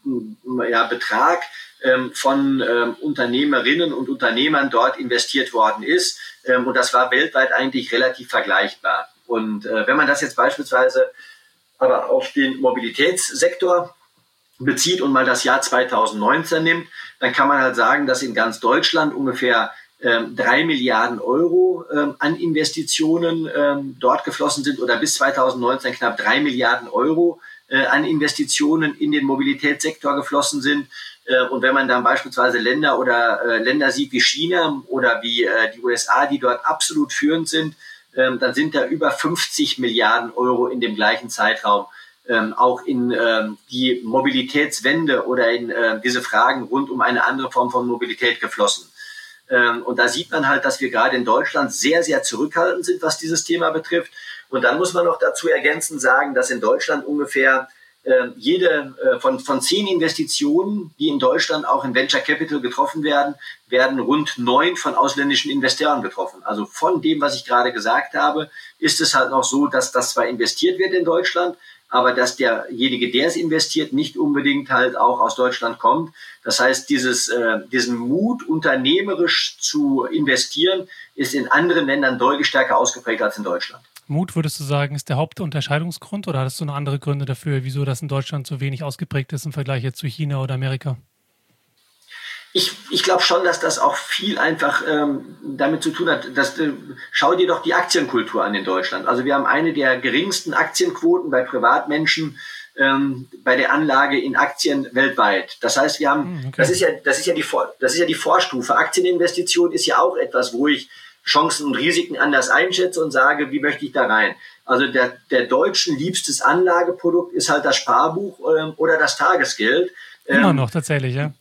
ja, Betrag ähm, von ähm, Unternehmerinnen und Unternehmern dort investiert worden ist. Ähm, und das war weltweit eigentlich relativ vergleichbar. Und äh, wenn man das jetzt beispielsweise aber auf den Mobilitätssektor bezieht und mal das Jahr zweitausendneunzehn nimmt, dann kann man halt sagen, dass in ganz Deutschland ungefähr ähm, drei Milliarden Euro ähm, an Investitionen ähm, dort geflossen sind oder bis zweitausendneunzehn knapp drei Milliarden Euro äh, an Investitionen in den Mobilitätssektor geflossen sind. Äh, und wenn man dann beispielsweise Länder oder äh, Länder sieht wie China oder wie äh, die U S A, die dort absolut führend sind, äh, dann sind da über fünfzig Milliarden Euro in dem gleichen Zeitraum Ähm, auch in ähm, die Mobilitätswende oder in äh, diese Fragen rund um eine andere Form von Mobilität geflossen. Ähm, und da sieht man halt, dass wir gerade in Deutschland sehr, sehr zurückhaltend sind, was dieses Thema betrifft. Und dann muss man noch dazu ergänzend sagen, dass in Deutschland ungefähr äh, jede äh, von, von zehn Investitionen, die in Deutschland auch in Venture Capital getroffen werden, werden rund neun von ausländischen Investoren getroffen. Also von dem, was ich gerade gesagt habe, ist es halt noch so, dass das zwar investiert wird in Deutschland, aber dass derjenige, der es investiert, nicht unbedingt halt auch aus Deutschland kommt. Das heißt, dieses, äh, diesen Mut, unternehmerisch zu investieren, ist in anderen Ländern deutlich stärker ausgeprägt als in Deutschland. Mut, würdest du sagen, ist der Hauptunterscheidungsgrund oder hattest du noch andere Gründe dafür, wieso das in Deutschland so wenig ausgeprägt ist im Vergleich jetzt zu China oder Amerika? Ich, ich glaube schon, dass das auch viel einfach ähm, damit zu tun hat, dass äh, schau dir doch die Aktienkultur an in Deutschland. Also wir haben eine der geringsten Aktienquoten bei Privatmenschen ähm, bei der Anlage in Aktien weltweit. Das heißt, wir haben, okay. das ist ja, das ist ja die, Vor, das ist ja die Vorstufe. Aktieninvestition ist ja auch etwas, wo ich Chancen und Risiken anders einschätze und sage, wie möchte ich da rein? Also der, der Deutschen liebstes Anlageprodukt ist halt das Sparbuch ähm, oder das Tagesgeld. Ähm, Immer noch tatsächlich, ja.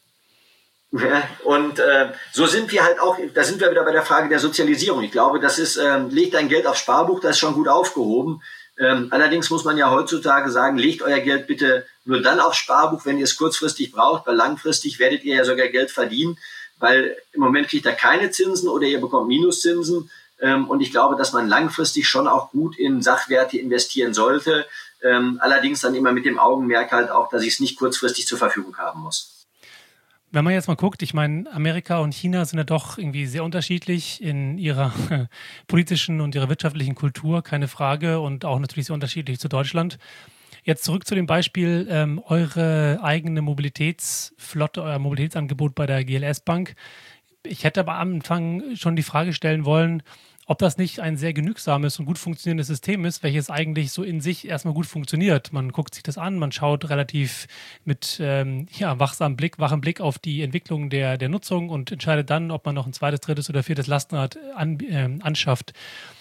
Ja, und äh, so sind wir halt auch, da sind wir wieder bei der Frage der Sozialisierung. Ich glaube, das ist, ähm, legt dein Geld aufs Sparbuch, das ist schon gut aufgehoben. Ähm, allerdings muss man ja heutzutage sagen, legt euer Geld bitte nur dann aufs Sparbuch, wenn ihr es kurzfristig braucht, weil langfristig werdet ihr ja sogar Geld verdienen, weil im Moment kriegt ihr keine Zinsen oder ihr bekommt Minuszinsen. Ähm, und ich glaube, dass man langfristig schon auch gut in Sachwerte investieren sollte. Ähm, allerdings dann immer mit dem Augenmerk halt auch, dass ich es nicht kurzfristig zur Verfügung haben muss. Wenn man jetzt mal guckt, ich meine, Amerika und China sind ja doch irgendwie sehr unterschiedlich in ihrer äh, politischen und ihrer wirtschaftlichen Kultur, keine Frage, und auch natürlich sehr unterschiedlich zu Deutschland. Jetzt zurück zu dem Beispiel, ähm, eure eigene Mobilitätsflotte, euer Mobilitätsangebot bei der G L S Bank. Ich hätte aber am Anfang schon die Frage stellen wollen, ob das nicht ein sehr genügsames und gut funktionierendes System ist, welches eigentlich so in sich erstmal gut funktioniert. Man guckt sich das an, man schaut relativ mit ähm, ja, wachsamem Blick, wachem Blick auf die Entwicklung der, der Nutzung und entscheidet dann, ob man noch ein zweites, drittes oder viertes Lastenrad an, äh, anschafft.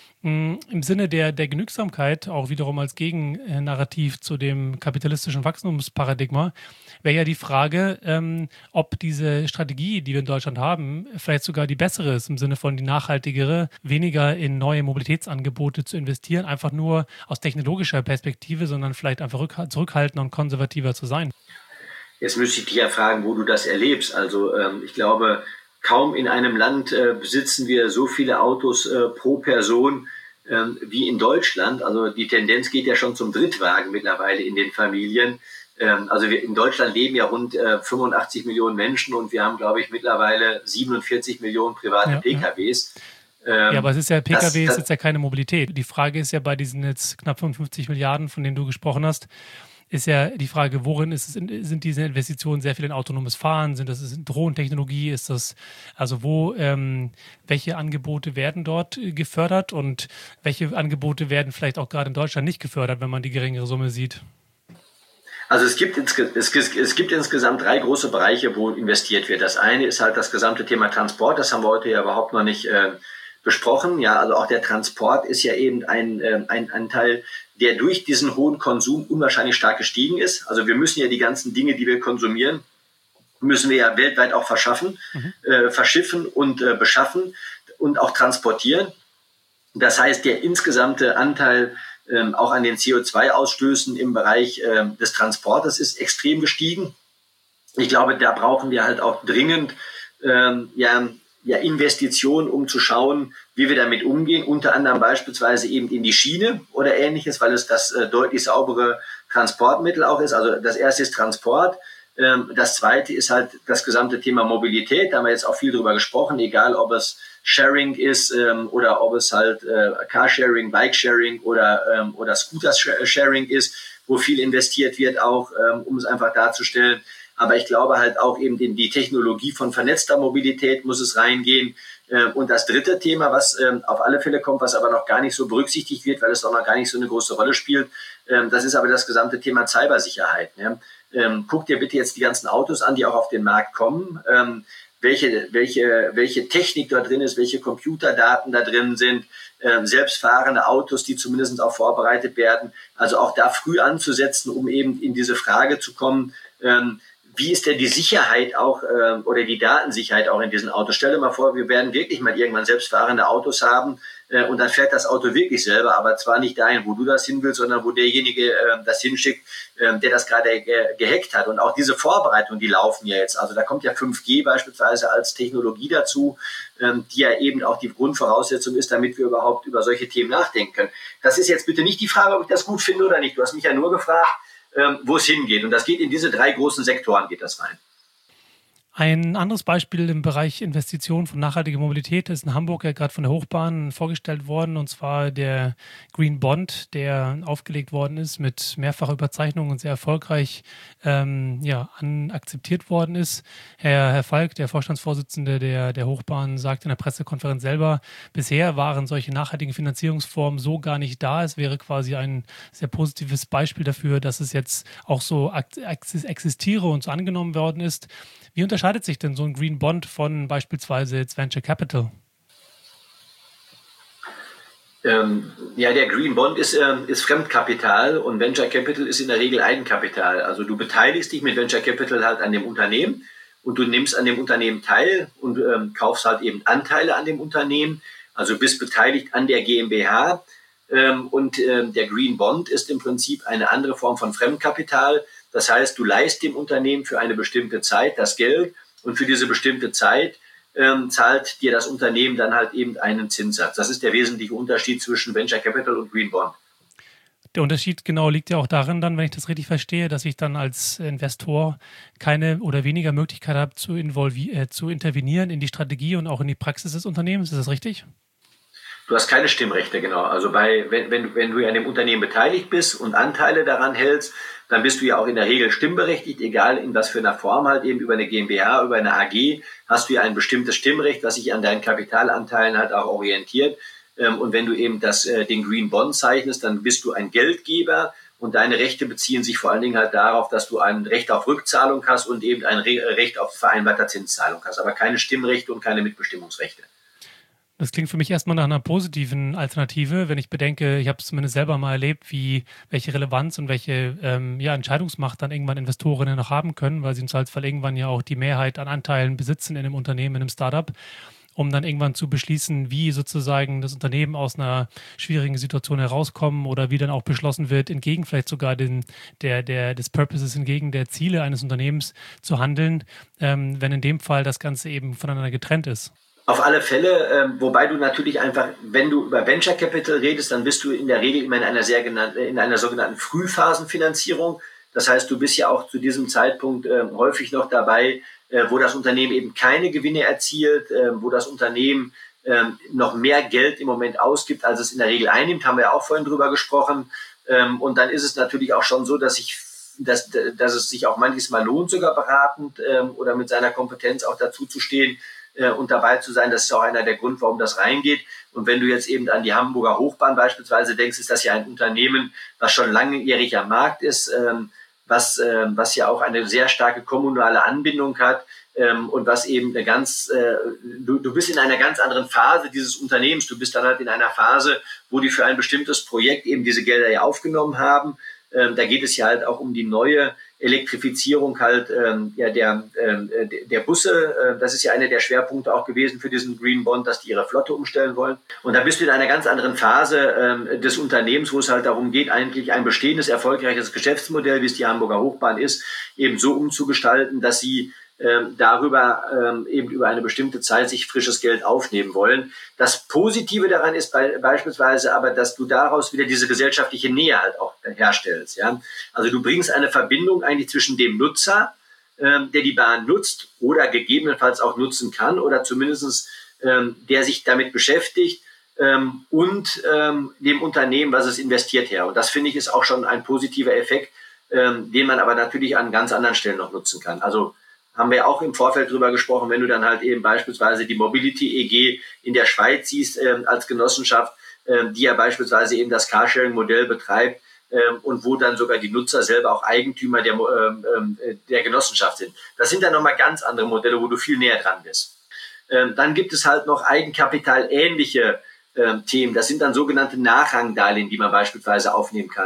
Im Sinne der, der Genügsamkeit, auch wiederum als Gegennarrativ zu dem kapitalistischen Wachstumsparadigma, wäre ja die Frage, ähm, ob diese Strategie, die wir in Deutschland haben, vielleicht sogar die bessere ist, im Sinne von die nachhaltigere, weniger in neue Mobilitätsangebote zu investieren, einfach nur aus technologischer Perspektive, sondern vielleicht einfach zurückhaltender und konservativer zu sein. Jetzt müsste ich dich ja fragen, wo du das erlebst. Also ähm, ich glaube, kaum in einem Land äh, besitzen wir so viele Autos äh, pro Person ähm, wie in Deutschland. Also die Tendenz geht ja schon zum Drittwagen mittlerweile in den Familien. Ähm, also wir in Deutschland leben ja rund äh, fünfundachtzig Millionen Menschen und wir haben, glaube ich, mittlerweile siebenundvierzig Millionen private ja, P K Ws. Ja. Ähm, ja, aber es ist ja, P K W das, ist jetzt ja keine Mobilität. Die Frage ist ja bei diesen jetzt knapp fünfundfünfzig Milliarden, von denen du gesprochen hast, ist ja die Frage, worin ist es, sind diese Investitionen sehr viel in autonomes Fahren? Sind das in Drohnentechnologie? Ist das, also wo, ähm, welche Angebote werden dort gefördert und welche Angebote werden vielleicht auch gerade in Deutschland nicht gefördert, wenn man die geringere Summe sieht? Also es gibt, insge- es, es gibt insgesamt drei große Bereiche, wo investiert wird. Das eine ist halt das gesamte Thema Transport. Das haben wir heute ja überhaupt noch nicht äh, besprochen. Ja, also auch der Transport ist ja eben ein, äh, ein Anteil, der durch diesen hohen Konsum unwahrscheinlich stark gestiegen ist. Also wir müssen ja die ganzen Dinge, die wir konsumieren, müssen wir ja weltweit auch verschaffen, mhm. äh, verschiffen und äh, beschaffen und auch transportieren. Das heißt, der insgesamte Anteil ähm, auch an den C O zwei Ausstößen im Bereich ähm, des Transportes ist extrem gestiegen. Ich glaube, da brauchen wir halt auch dringend ähm, ja, ja, Investitionen, um zu schauen, wie wir damit umgehen, unter anderem beispielsweise eben in die Schiene oder ähnliches, weil es das äh, deutlich saubere Transportmittel auch ist. Also das erste ist Transport. Ähm, das zweite ist halt das gesamte Thema Mobilität. Da haben wir jetzt auch viel drüber gesprochen, egal ob es Sharing ist ähm, oder ob es halt äh, Carsharing, Bikesharing oder, ähm, oder Scooter-Sharing ist, wo viel investiert wird, auch ähm, um es einfach darzustellen. Aber ich glaube halt auch eben in die Technologie von vernetzter Mobilität muss es reingehen. Und das dritte Thema, was auf alle Fälle kommt, was aber noch gar nicht so berücksichtigt wird, weil es auch noch gar nicht so eine große Rolle spielt, das ist aber das gesamte Thema Cybersicherheit. Guck dir bitte jetzt die ganzen Autos an, die auch auf den Markt kommen. Welche, welche, welche Technik da drin ist, welche Computerdaten da drin sind, selbstfahrende Autos, die zumindest auch vorbereitet werden. Also auch da früh anzusetzen, um eben in diese Frage zu kommen, wie ist denn die Sicherheit auch ähm, oder die Datensicherheit auch in diesen Autos? Stell dir mal vor, wir werden wirklich mal irgendwann selbstfahrende Autos haben äh, und dann fährt das Auto wirklich selber, aber zwar nicht dahin, wo du das hin willst, sondern wo derjenige äh, das hinschickt, äh, der das gerade ge gehackt hat. Und auch diese Vorbereitungen, die laufen ja jetzt. Also da kommt ja fünf G beispielsweise als Technologie dazu, ähm, die ja eben auch die Grundvoraussetzung ist, damit wir überhaupt über solche Themen nachdenken können. Das ist jetzt bitte nicht die Frage, ob ich das gut finde oder nicht. Du hast mich ja nur gefragt, ähm, wo es hingeht. Und das geht in diese drei großen Sektoren, geht das rein. Ein anderes Beispiel im Bereich Investitionen von nachhaltiger Mobilität ist in Hamburg ja gerade von der Hochbahn vorgestellt worden, und zwar der Green Bond, der aufgelegt worden ist, mit mehrfacher Überzeichnung und sehr erfolgreich ähm, ja, an, akzeptiert worden ist. Herr, Herr Falk, der Vorstandsvorsitzende der, der Hochbahn, sagt in der Pressekonferenz selber, bisher waren solche nachhaltigen Finanzierungsformen so gar nicht da. Es wäre quasi ein sehr positives Beispiel dafür, dass es jetzt auch so existiere und so angenommen worden ist. Wie unterscheidet sich denn so ein Green Bond von beispielsweise jetzt Venture Capital? Ähm, ja, der Green Bond ist, ähm, ist Fremdkapital und Venture Capital ist in der Regel Eigenkapital. Also du beteiligst dich mit Venture Capital halt an dem Unternehmen und du nimmst an dem Unternehmen teil und ähm, kaufst halt eben Anteile an dem Unternehmen. Also bist beteiligt an der GmbH. Ähm, und ähm, der Green Bond ist im Prinzip eine andere Form von Fremdkapital. Das heißt, du leihst dem Unternehmen für eine bestimmte Zeit das Geld und für diese bestimmte Zeit ähm, zahlt dir das Unternehmen dann halt eben einen Zinssatz. Das ist der wesentliche Unterschied zwischen Venture Capital und Green Bond. Der Unterschied genau liegt ja auch darin dann, wenn ich das richtig verstehe, dass ich dann als Investor keine oder weniger Möglichkeit habe, zu, involvi- äh, zu intervenieren in die Strategie und auch in die Praxis des Unternehmens. Ist das richtig? Du hast keine Stimmrechte, genau. Also bei, wenn, wenn, wenn du an dem Unternehmen beteiligt bist und Anteile daran hältst, dann bist du ja auch in der Regel stimmberechtigt, egal in was für einer Form halt eben, über eine GmbH, über eine A G, hast du ja ein bestimmtes Stimmrecht, was sich an deinen Kapitalanteilen halt auch orientiert. Und wenn du eben das, den Green Bond zeichnest, dann bist du ein Geldgeber und deine Rechte beziehen sich vor allen Dingen halt darauf, dass du ein Recht auf Rückzahlung hast und eben ein Recht auf vereinbarter Zinszahlung hast, aber keine Stimmrechte und keine Mitbestimmungsrechte. Das klingt für mich erstmal nach einer positiven Alternative, wenn ich bedenke, ich habe es zumindest selber mal erlebt, wie welche Relevanz und welche ähm, ja, Entscheidungsmacht dann irgendwann Investorinnen noch haben können, weil sie im Zweifelsfall irgendwann ja auch die Mehrheit an Anteilen besitzen in einem Unternehmen, in einem Startup, um dann irgendwann zu beschließen, wie sozusagen das Unternehmen aus einer schwierigen Situation herauskommen oder wie dann auch beschlossen wird, entgegen vielleicht sogar den, der, der, des Purposes, entgegen der Ziele eines Unternehmens zu handeln, ähm, wenn in dem Fall das Ganze eben voneinander getrennt ist. Auf alle Fälle, äh, wobei du natürlich einfach, wenn du über Venture Capital redest, dann bist du in der Regel immer in einer sehr genannten, in einer sogenannten Frühphasenfinanzierung. Das heißt, du bist ja auch zu diesem Zeitpunkt äh, häufig noch dabei, äh, wo das Unternehmen eben keine Gewinne erzielt, äh, wo das Unternehmen äh, noch mehr Geld im Moment ausgibt, als es in der Regel einnimmt, haben wir ja auch vorhin drüber gesprochen. Ähm, und dann ist es natürlich auch schon so, dass ich dass, dass es sich auch manches Mal lohnt, sogar beratend ähm, oder mit seiner Kompetenz auch dazu zu stehen, und dabei zu sein. Das ist auch einer der Gründe, warum das reingeht. Und wenn du jetzt eben an die Hamburger Hochbahn beispielsweise denkst, ist das ja ein Unternehmen, was schon langjährig am Markt ist, ähm, was, ähm, was ja auch eine sehr starke kommunale Anbindung hat ähm, und was eben eine ganz, äh, du, du bist in einer ganz anderen Phase dieses Unternehmens. Du bist dann halt in einer Phase, wo die für ein bestimmtes Projekt eben diese Gelder ja aufgenommen haben. Ähm, da geht es ja halt auch um die neue Elektrifizierung halt ähm, ja, der, ähm, der Busse. Äh, das ist ja einer der Schwerpunkte auch gewesen für diesen Green Bond, dass die ihre Flotte umstellen wollen. Und da bist du in einer ganz anderen Phase ähm, des Unternehmens, wo es halt darum geht, eigentlich ein bestehendes, erfolgreiches Geschäftsmodell, wie es die Hamburger Hochbahn ist, eben so umzugestalten, dass sie ähm, darüber ähm, eben über eine bestimmte Zeit sich frisches Geld aufnehmen wollen. Das Positive daran ist bei, beispielsweise aber, dass du daraus wieder diese gesellschaftliche Nähe halt auch herstellst. Ja? Also du bringst eine Verbindung eigentlich zwischen dem Nutzer, ähm, der die Bahn nutzt oder gegebenenfalls auch nutzen kann oder zumindest ähm, der sich damit beschäftigt ähm, und ähm, dem Unternehmen, was es investiert her. Und das finde ich ist auch schon ein positiver Effekt, ähm, den man aber natürlich an ganz anderen Stellen noch nutzen kann. Also haben wir auch im Vorfeld drüber gesprochen, wenn du dann halt eben beispielsweise die Mobility E G in der Schweiz siehst äh, als Genossenschaft, äh, die ja beispielsweise eben das Carsharing-Modell betreibt äh, und wo dann sogar die Nutzer selber auch Eigentümer der, äh, der Genossenschaft sind. Das sind dann nochmal ganz andere Modelle, wo du viel näher dran bist. Äh, dann gibt es halt noch Eigenkapital-ähnliche äh, Themen. Das sind dann sogenannte Nachrangdarlehen, die man beispielsweise aufnehmen kann.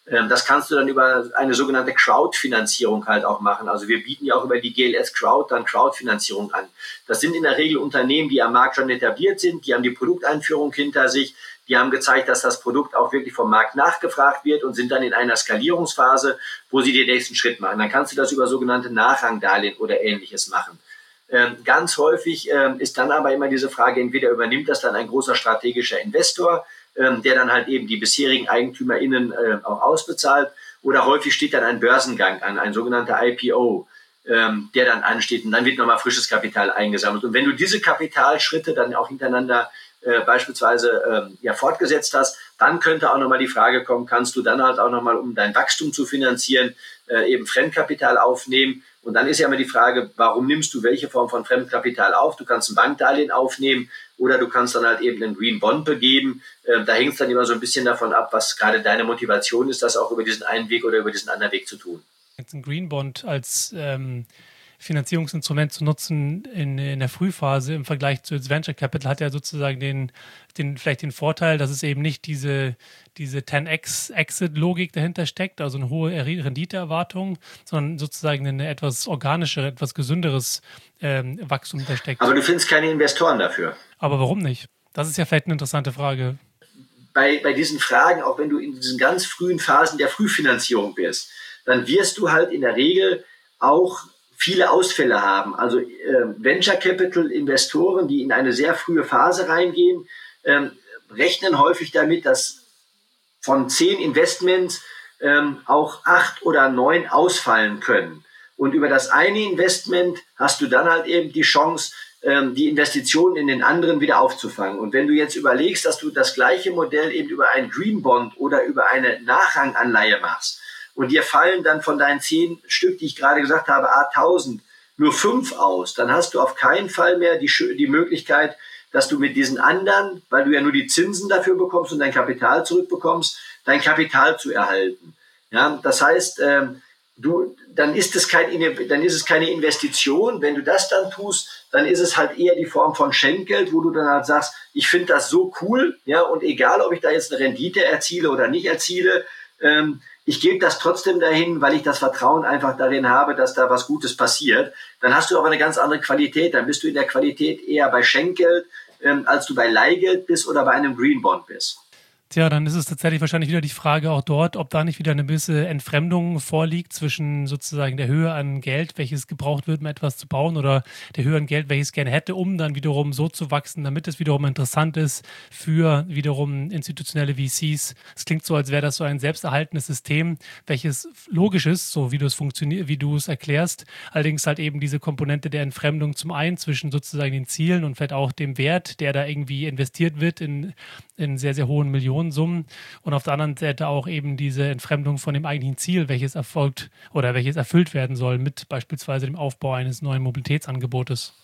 Ähm, das kannst du dann über eine sogenannte Crowdfinanzierung halt auch machen. Also wir bieten ja auch über die G L S Crowd dann Crowdfinanzierung an. Das sind in der Regel Unternehmen, die am Markt schon etabliert sind, die haben die Produkteinführung hinter sich, die haben gezeigt, dass das Produkt auch wirklich vom Markt nachgefragt wird und sind dann in einer Skalierungsphase, wo sie den nächsten Schritt machen. Dann kannst du das über sogenannte Nachrangdarlehen oder Ähnliches machen. Ähm, ganz häufig ähm, ist dann aber immer diese Frage, entweder übernimmt das dann ein großer strategischer Investor, ähm, der dann halt eben die bisherigen EigentümerInnen äh, auch ausbezahlt, oder häufig steht dann ein Börsengang an, ein sogenannter I P O, ähm, der dann ansteht und dann wird nochmal frisches Kapital eingesammelt. Und wenn du diese Kapitalschritte dann auch hintereinander äh, beispielsweise ähm, ja, fortgesetzt hast, dann könnte auch nochmal die Frage kommen, kannst du dann halt auch nochmal, um dein Wachstum zu finanzieren, äh, eben Fremdkapital aufnehmen. Und dann ist ja immer die Frage, warum nimmst du welche Form von Fremdkapital auf? Du kannst ein Bankdarlehen aufnehmen oder du kannst dann halt eben einen Green Bond begeben. Äh, da hängt es dann immer so ein bisschen davon ab, was gerade deine Motivation ist, das auch über diesen einen Weg oder über diesen anderen Weg zu tun. Jetzt ein Green Bond als ähm, Finanzierungsinstrument zu nutzen in, in der Frühphase im Vergleich zu Venture Capital hat ja sozusagen den, den vielleicht den Vorteil, dass es eben nicht diese, diese zehn x Exit-Logik dahinter steckt, also eine hohe Renditeerwartung, sondern sozusagen eine etwas organischere, etwas gesünderes ähm, Wachstum dahinter steckt. Aber du findest keine Investoren dafür. Aber warum nicht? Das ist ja vielleicht eine interessante Frage. Bei, bei diesen Fragen, auch wenn du in diesen ganz frühen Phasen der Frühfinanzierung bist, dann wirst du halt in der Regel auch viele Ausfälle haben. Also äh, Venture Capital Investoren, die in eine sehr frühe Phase reingehen, ähm, rechnen häufig damit, dass von zehn Investments ähm, auch acht oder neun ausfallen können. Und über das eine Investment hast du dann halt eben die Chance, ähm, die Investitionen in den anderen wieder aufzufangen. Und wenn du jetzt überlegst, dass du das gleiche Modell eben über einen Green Bond oder über eine Nachranganleihe machst, und dir fallen dann von deinen zehn Stück, die ich gerade gesagt habe, a tausend, nur fünf aus, dann hast du auf keinen Fall mehr die, die Möglichkeit, dass du mit diesen anderen, weil du ja nur die Zinsen dafür bekommst und dein Kapital zurückbekommst, dein Kapital zu erhalten. Ja, das heißt, ähm, du, dann ist es kein, dann ist es keine Investition. Wenn du das dann tust, dann ist es halt eher die Form von Schenkgeld, wo du dann halt sagst, ich finde das so cool, ja, und egal, ob ich da jetzt eine Rendite erziele oder nicht erziele, ähm, ich gebe das trotzdem dahin, weil ich das Vertrauen einfach darin habe, dass da was Gutes passiert. Dann hast du aber eine ganz andere Qualität. Dann bist du in der Qualität eher bei Schenkgeld, ähm, als du bei Leihgeld bist oder bei einem Green Bond bist. Tja, dann ist es tatsächlich wahrscheinlich wieder die Frage auch dort, ob da nicht wieder eine gewisse Entfremdung vorliegt zwischen sozusagen der Höhe an Geld, welches gebraucht wird, um etwas zu bauen, oder der Höhe an Geld, welches gerne hätte, um dann wiederum so zu wachsen, damit es wiederum interessant ist für wiederum institutionelle V Cs. Es klingt so, als wäre das so ein selbsterhaltendes System, welches logisch ist, so wie du es funktioniert, wie du es erklärst, allerdings halt eben diese Komponente der Entfremdung zum einen zwischen sozusagen den Zielen und vielleicht auch dem Wert, der da irgendwie investiert wird in, in sehr, sehr hohen Millionen Summen, und auf der anderen Seite auch eben diese Entfremdung von dem eigentlichen Ziel, welches erfolgt oder welches erfüllt werden soll mit beispielsweise dem Aufbau eines neuen Mobilitätsangebotes.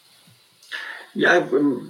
Ja,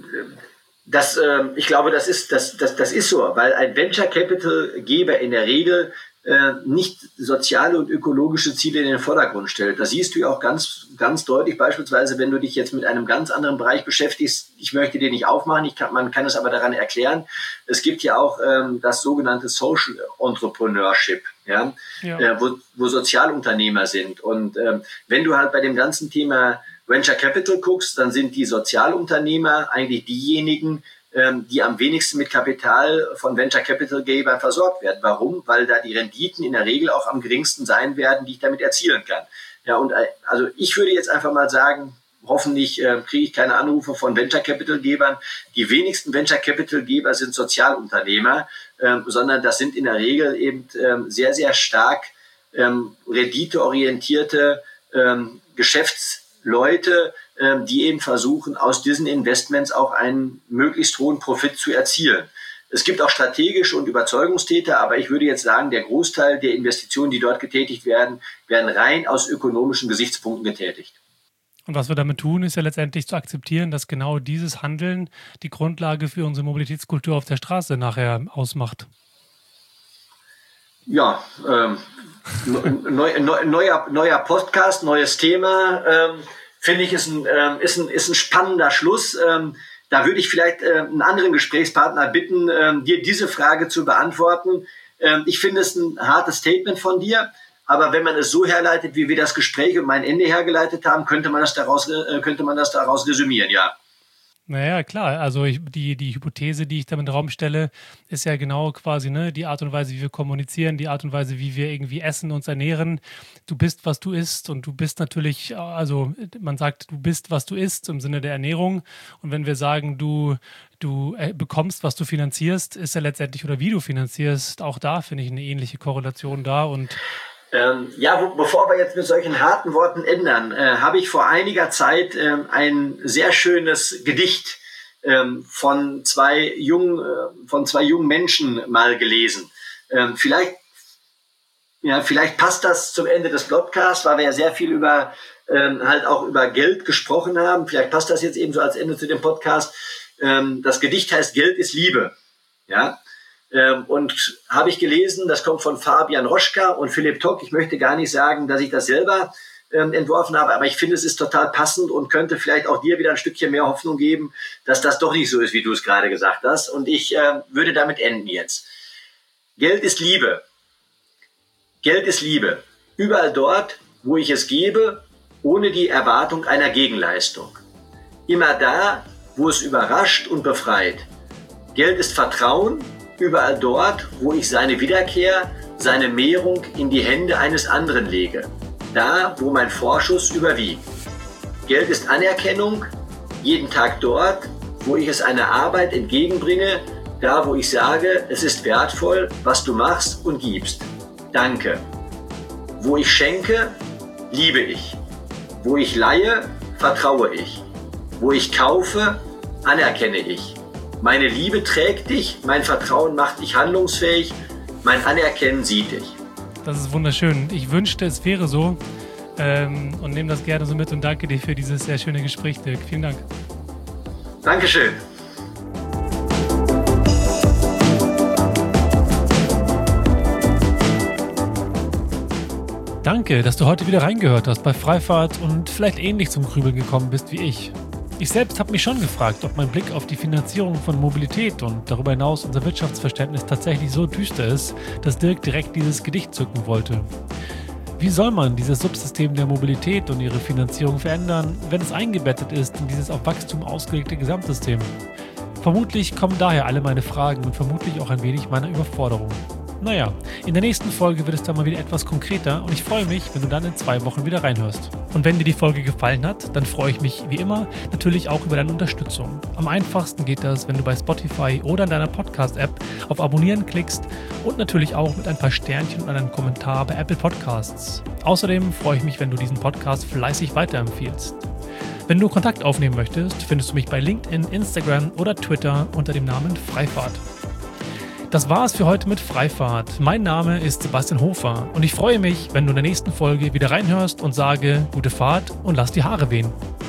das, ich glaube, das ist, das, das, das ist so, weil ein Venture Capital Geber in der Regel äh, nicht soziale und ökologische Ziele in den Vordergrund stellt. Das siehst du ja auch ganz, ganz deutlich, beispielsweise, wenn du dich jetzt mit einem ganz anderen Bereich beschäftigst. Ich möchte den nicht aufmachen, ich kann, man kann es aber daran erklären. Es gibt ja auch ähm, das sogenannte Social Entrepreneurship, ja, ja. Äh, wo, wo Sozialunternehmer sind. Und ähm, wenn du halt bei dem ganzen Thema Venture Capital guckst, dann sind die Sozialunternehmer eigentlich diejenigen, die am wenigsten mit Kapital von Venture Capital Gebern versorgt werden. Warum? Weil da die Renditen in der Regel auch am geringsten sein werden, die ich damit erzielen kann. Ja, und also ich würde jetzt einfach mal sagen, hoffentlich äh, kriege ich keine Anrufe von Venture Capital Gebern. Die wenigsten Venture Capital Geber sind Sozialunternehmer, äh, sondern das sind in der Regel eben äh, sehr, sehr stark ähm, renditeorientierte ähm, Geschäftsleute, die eben versuchen, aus diesen Investments auch einen möglichst hohen Profit zu erzielen. Es gibt auch strategische und Überzeugungstäter, aber ich würde jetzt sagen, der Großteil der Investitionen, die dort getätigt werden, werden rein aus ökonomischen Gesichtspunkten getätigt. Und was wir damit tun, ist ja letztendlich zu akzeptieren, dass genau dieses Handeln die Grundlage für unsere Mobilitätskultur auf der Straße nachher ausmacht. Ja, ähm, neu, neu, neuer, neuer Podcast, neues Thema. Ähm, Finde ich, ist ein, ähm, ist, ein, ist ein spannender Schluss. Ähm, da würde ich vielleicht äh, einen anderen Gesprächspartner bitten, ähm, dir diese Frage zu beantworten. Ähm, ich finde es ein hartes Statement von dir, aber wenn man es so herleitet, wie wir das Gespräch und mein Ende hergeleitet haben, könnte man das daraus, äh, könnte man das daraus resümieren, ja. Naja, klar. Also ich, die, die Hypothese, die ich da in den Raum stelle, ist ja genau quasi ne, die Art und Weise, wie wir kommunizieren, die Art und Weise, wie wir irgendwie essen, uns ernähren. Du bist, was du isst und du bist natürlich, also man sagt, du bist, was du isst im Sinne der Ernährung. Und wenn wir sagen, du, du bekommst, was du finanzierst, ist ja letztendlich, oder wie du finanzierst, auch da finde ich eine ähnliche Korrelation da. Und Ähm, ja, wo, bevor wir jetzt mit solchen harten Worten ändern, äh, habe ich vor einiger Zeit ähm, ein sehr schönes Gedicht ähm, von zwei jungen, äh, von zwei jungen Menschen mal gelesen. Ähm, vielleicht, ja, vielleicht passt das zum Ende des Podcasts, weil wir ja sehr viel über ähm, halt auch über Geld gesprochen haben. Vielleicht passt das jetzt eben so als Ende zu dem Podcast. Ähm, das Gedicht heißt Geld ist Liebe. Ja. Ähm, und habe ich gelesen, das kommt von Fabian Roschka und Philipp Tock. Ich möchte gar nicht sagen, dass ich das selber ähm, entworfen habe, aber ich finde, es ist total passend und könnte vielleicht auch dir wieder ein Stückchen mehr Hoffnung geben, dass das doch nicht so ist, wie du es gerade gesagt hast. Und ich äh, würde damit enden jetzt. Geld ist Liebe. Geld ist Liebe. Überall dort, wo ich es gebe, ohne die Erwartung einer Gegenleistung. Immer da, wo es überrascht und befreit. Geld ist Vertrauen. Überall dort, wo ich seine Wiederkehr, seine Mehrung in die Hände eines anderen lege. Da, wo mein Vorschuss überwiegt. Geld ist Anerkennung, jeden Tag dort, wo ich es einer Arbeit entgegenbringe, da, wo ich sage, es ist wertvoll, was du machst und gibst. Danke. Wo ich schenke, liebe ich. Wo ich leihe, vertraue ich. Wo ich kaufe, anerkenne ich. Meine Liebe trägt dich, mein Vertrauen macht dich handlungsfähig, mein Anerkennen sieht dich. Das ist wunderschön. Ich wünschte, es wäre so ähm, und nehme das gerne so mit und danke dir für dieses sehr schöne Gespräch, Dirk. Vielen Dank. Dankeschön. Danke, dass du heute wieder reingehört hast bei Freifahrt und vielleicht ähnlich zum Grübeln gekommen bist wie ich. Ich selbst habe mich schon gefragt, ob mein Blick auf die Finanzierung von Mobilität und darüber hinaus unser Wirtschaftsverständnis tatsächlich so düster ist, dass Dirk direkt dieses Gedicht zücken wollte. Wie soll man dieses Subsystem der Mobilität und ihre Finanzierung verändern, wenn es eingebettet ist in dieses auf Wachstum ausgelegte Gesamtsystem? Vermutlich kommen daher alle meine Fragen und vermutlich auch ein wenig meiner Überforderung. Naja, in der nächsten Folge wird es dann mal wieder etwas konkreter und ich freue mich, wenn du dann in zwei Wochen wieder reinhörst. Und wenn dir die Folge gefallen hat, dann freue ich mich wie immer natürlich auch über deine Unterstützung. Am einfachsten geht das, wenn du bei Spotify oder in deiner Podcast-App auf Abonnieren klickst und natürlich auch mit ein paar Sternchen und einem Kommentar bei Apple Podcasts. Außerdem freue ich mich, wenn du diesen Podcast fleißig weiterempfiehlst. Wenn du Kontakt aufnehmen möchtest, findest du mich bei LinkedIn, Instagram oder Twitter unter dem Namen Freifahrt. Das war es für heute mit Freifahrt. Mein Name ist Sebastian Hofer und ich freue mich, wenn du in der nächsten Folge wieder reinhörst und sage, gute Fahrt und lass die Haare wehen.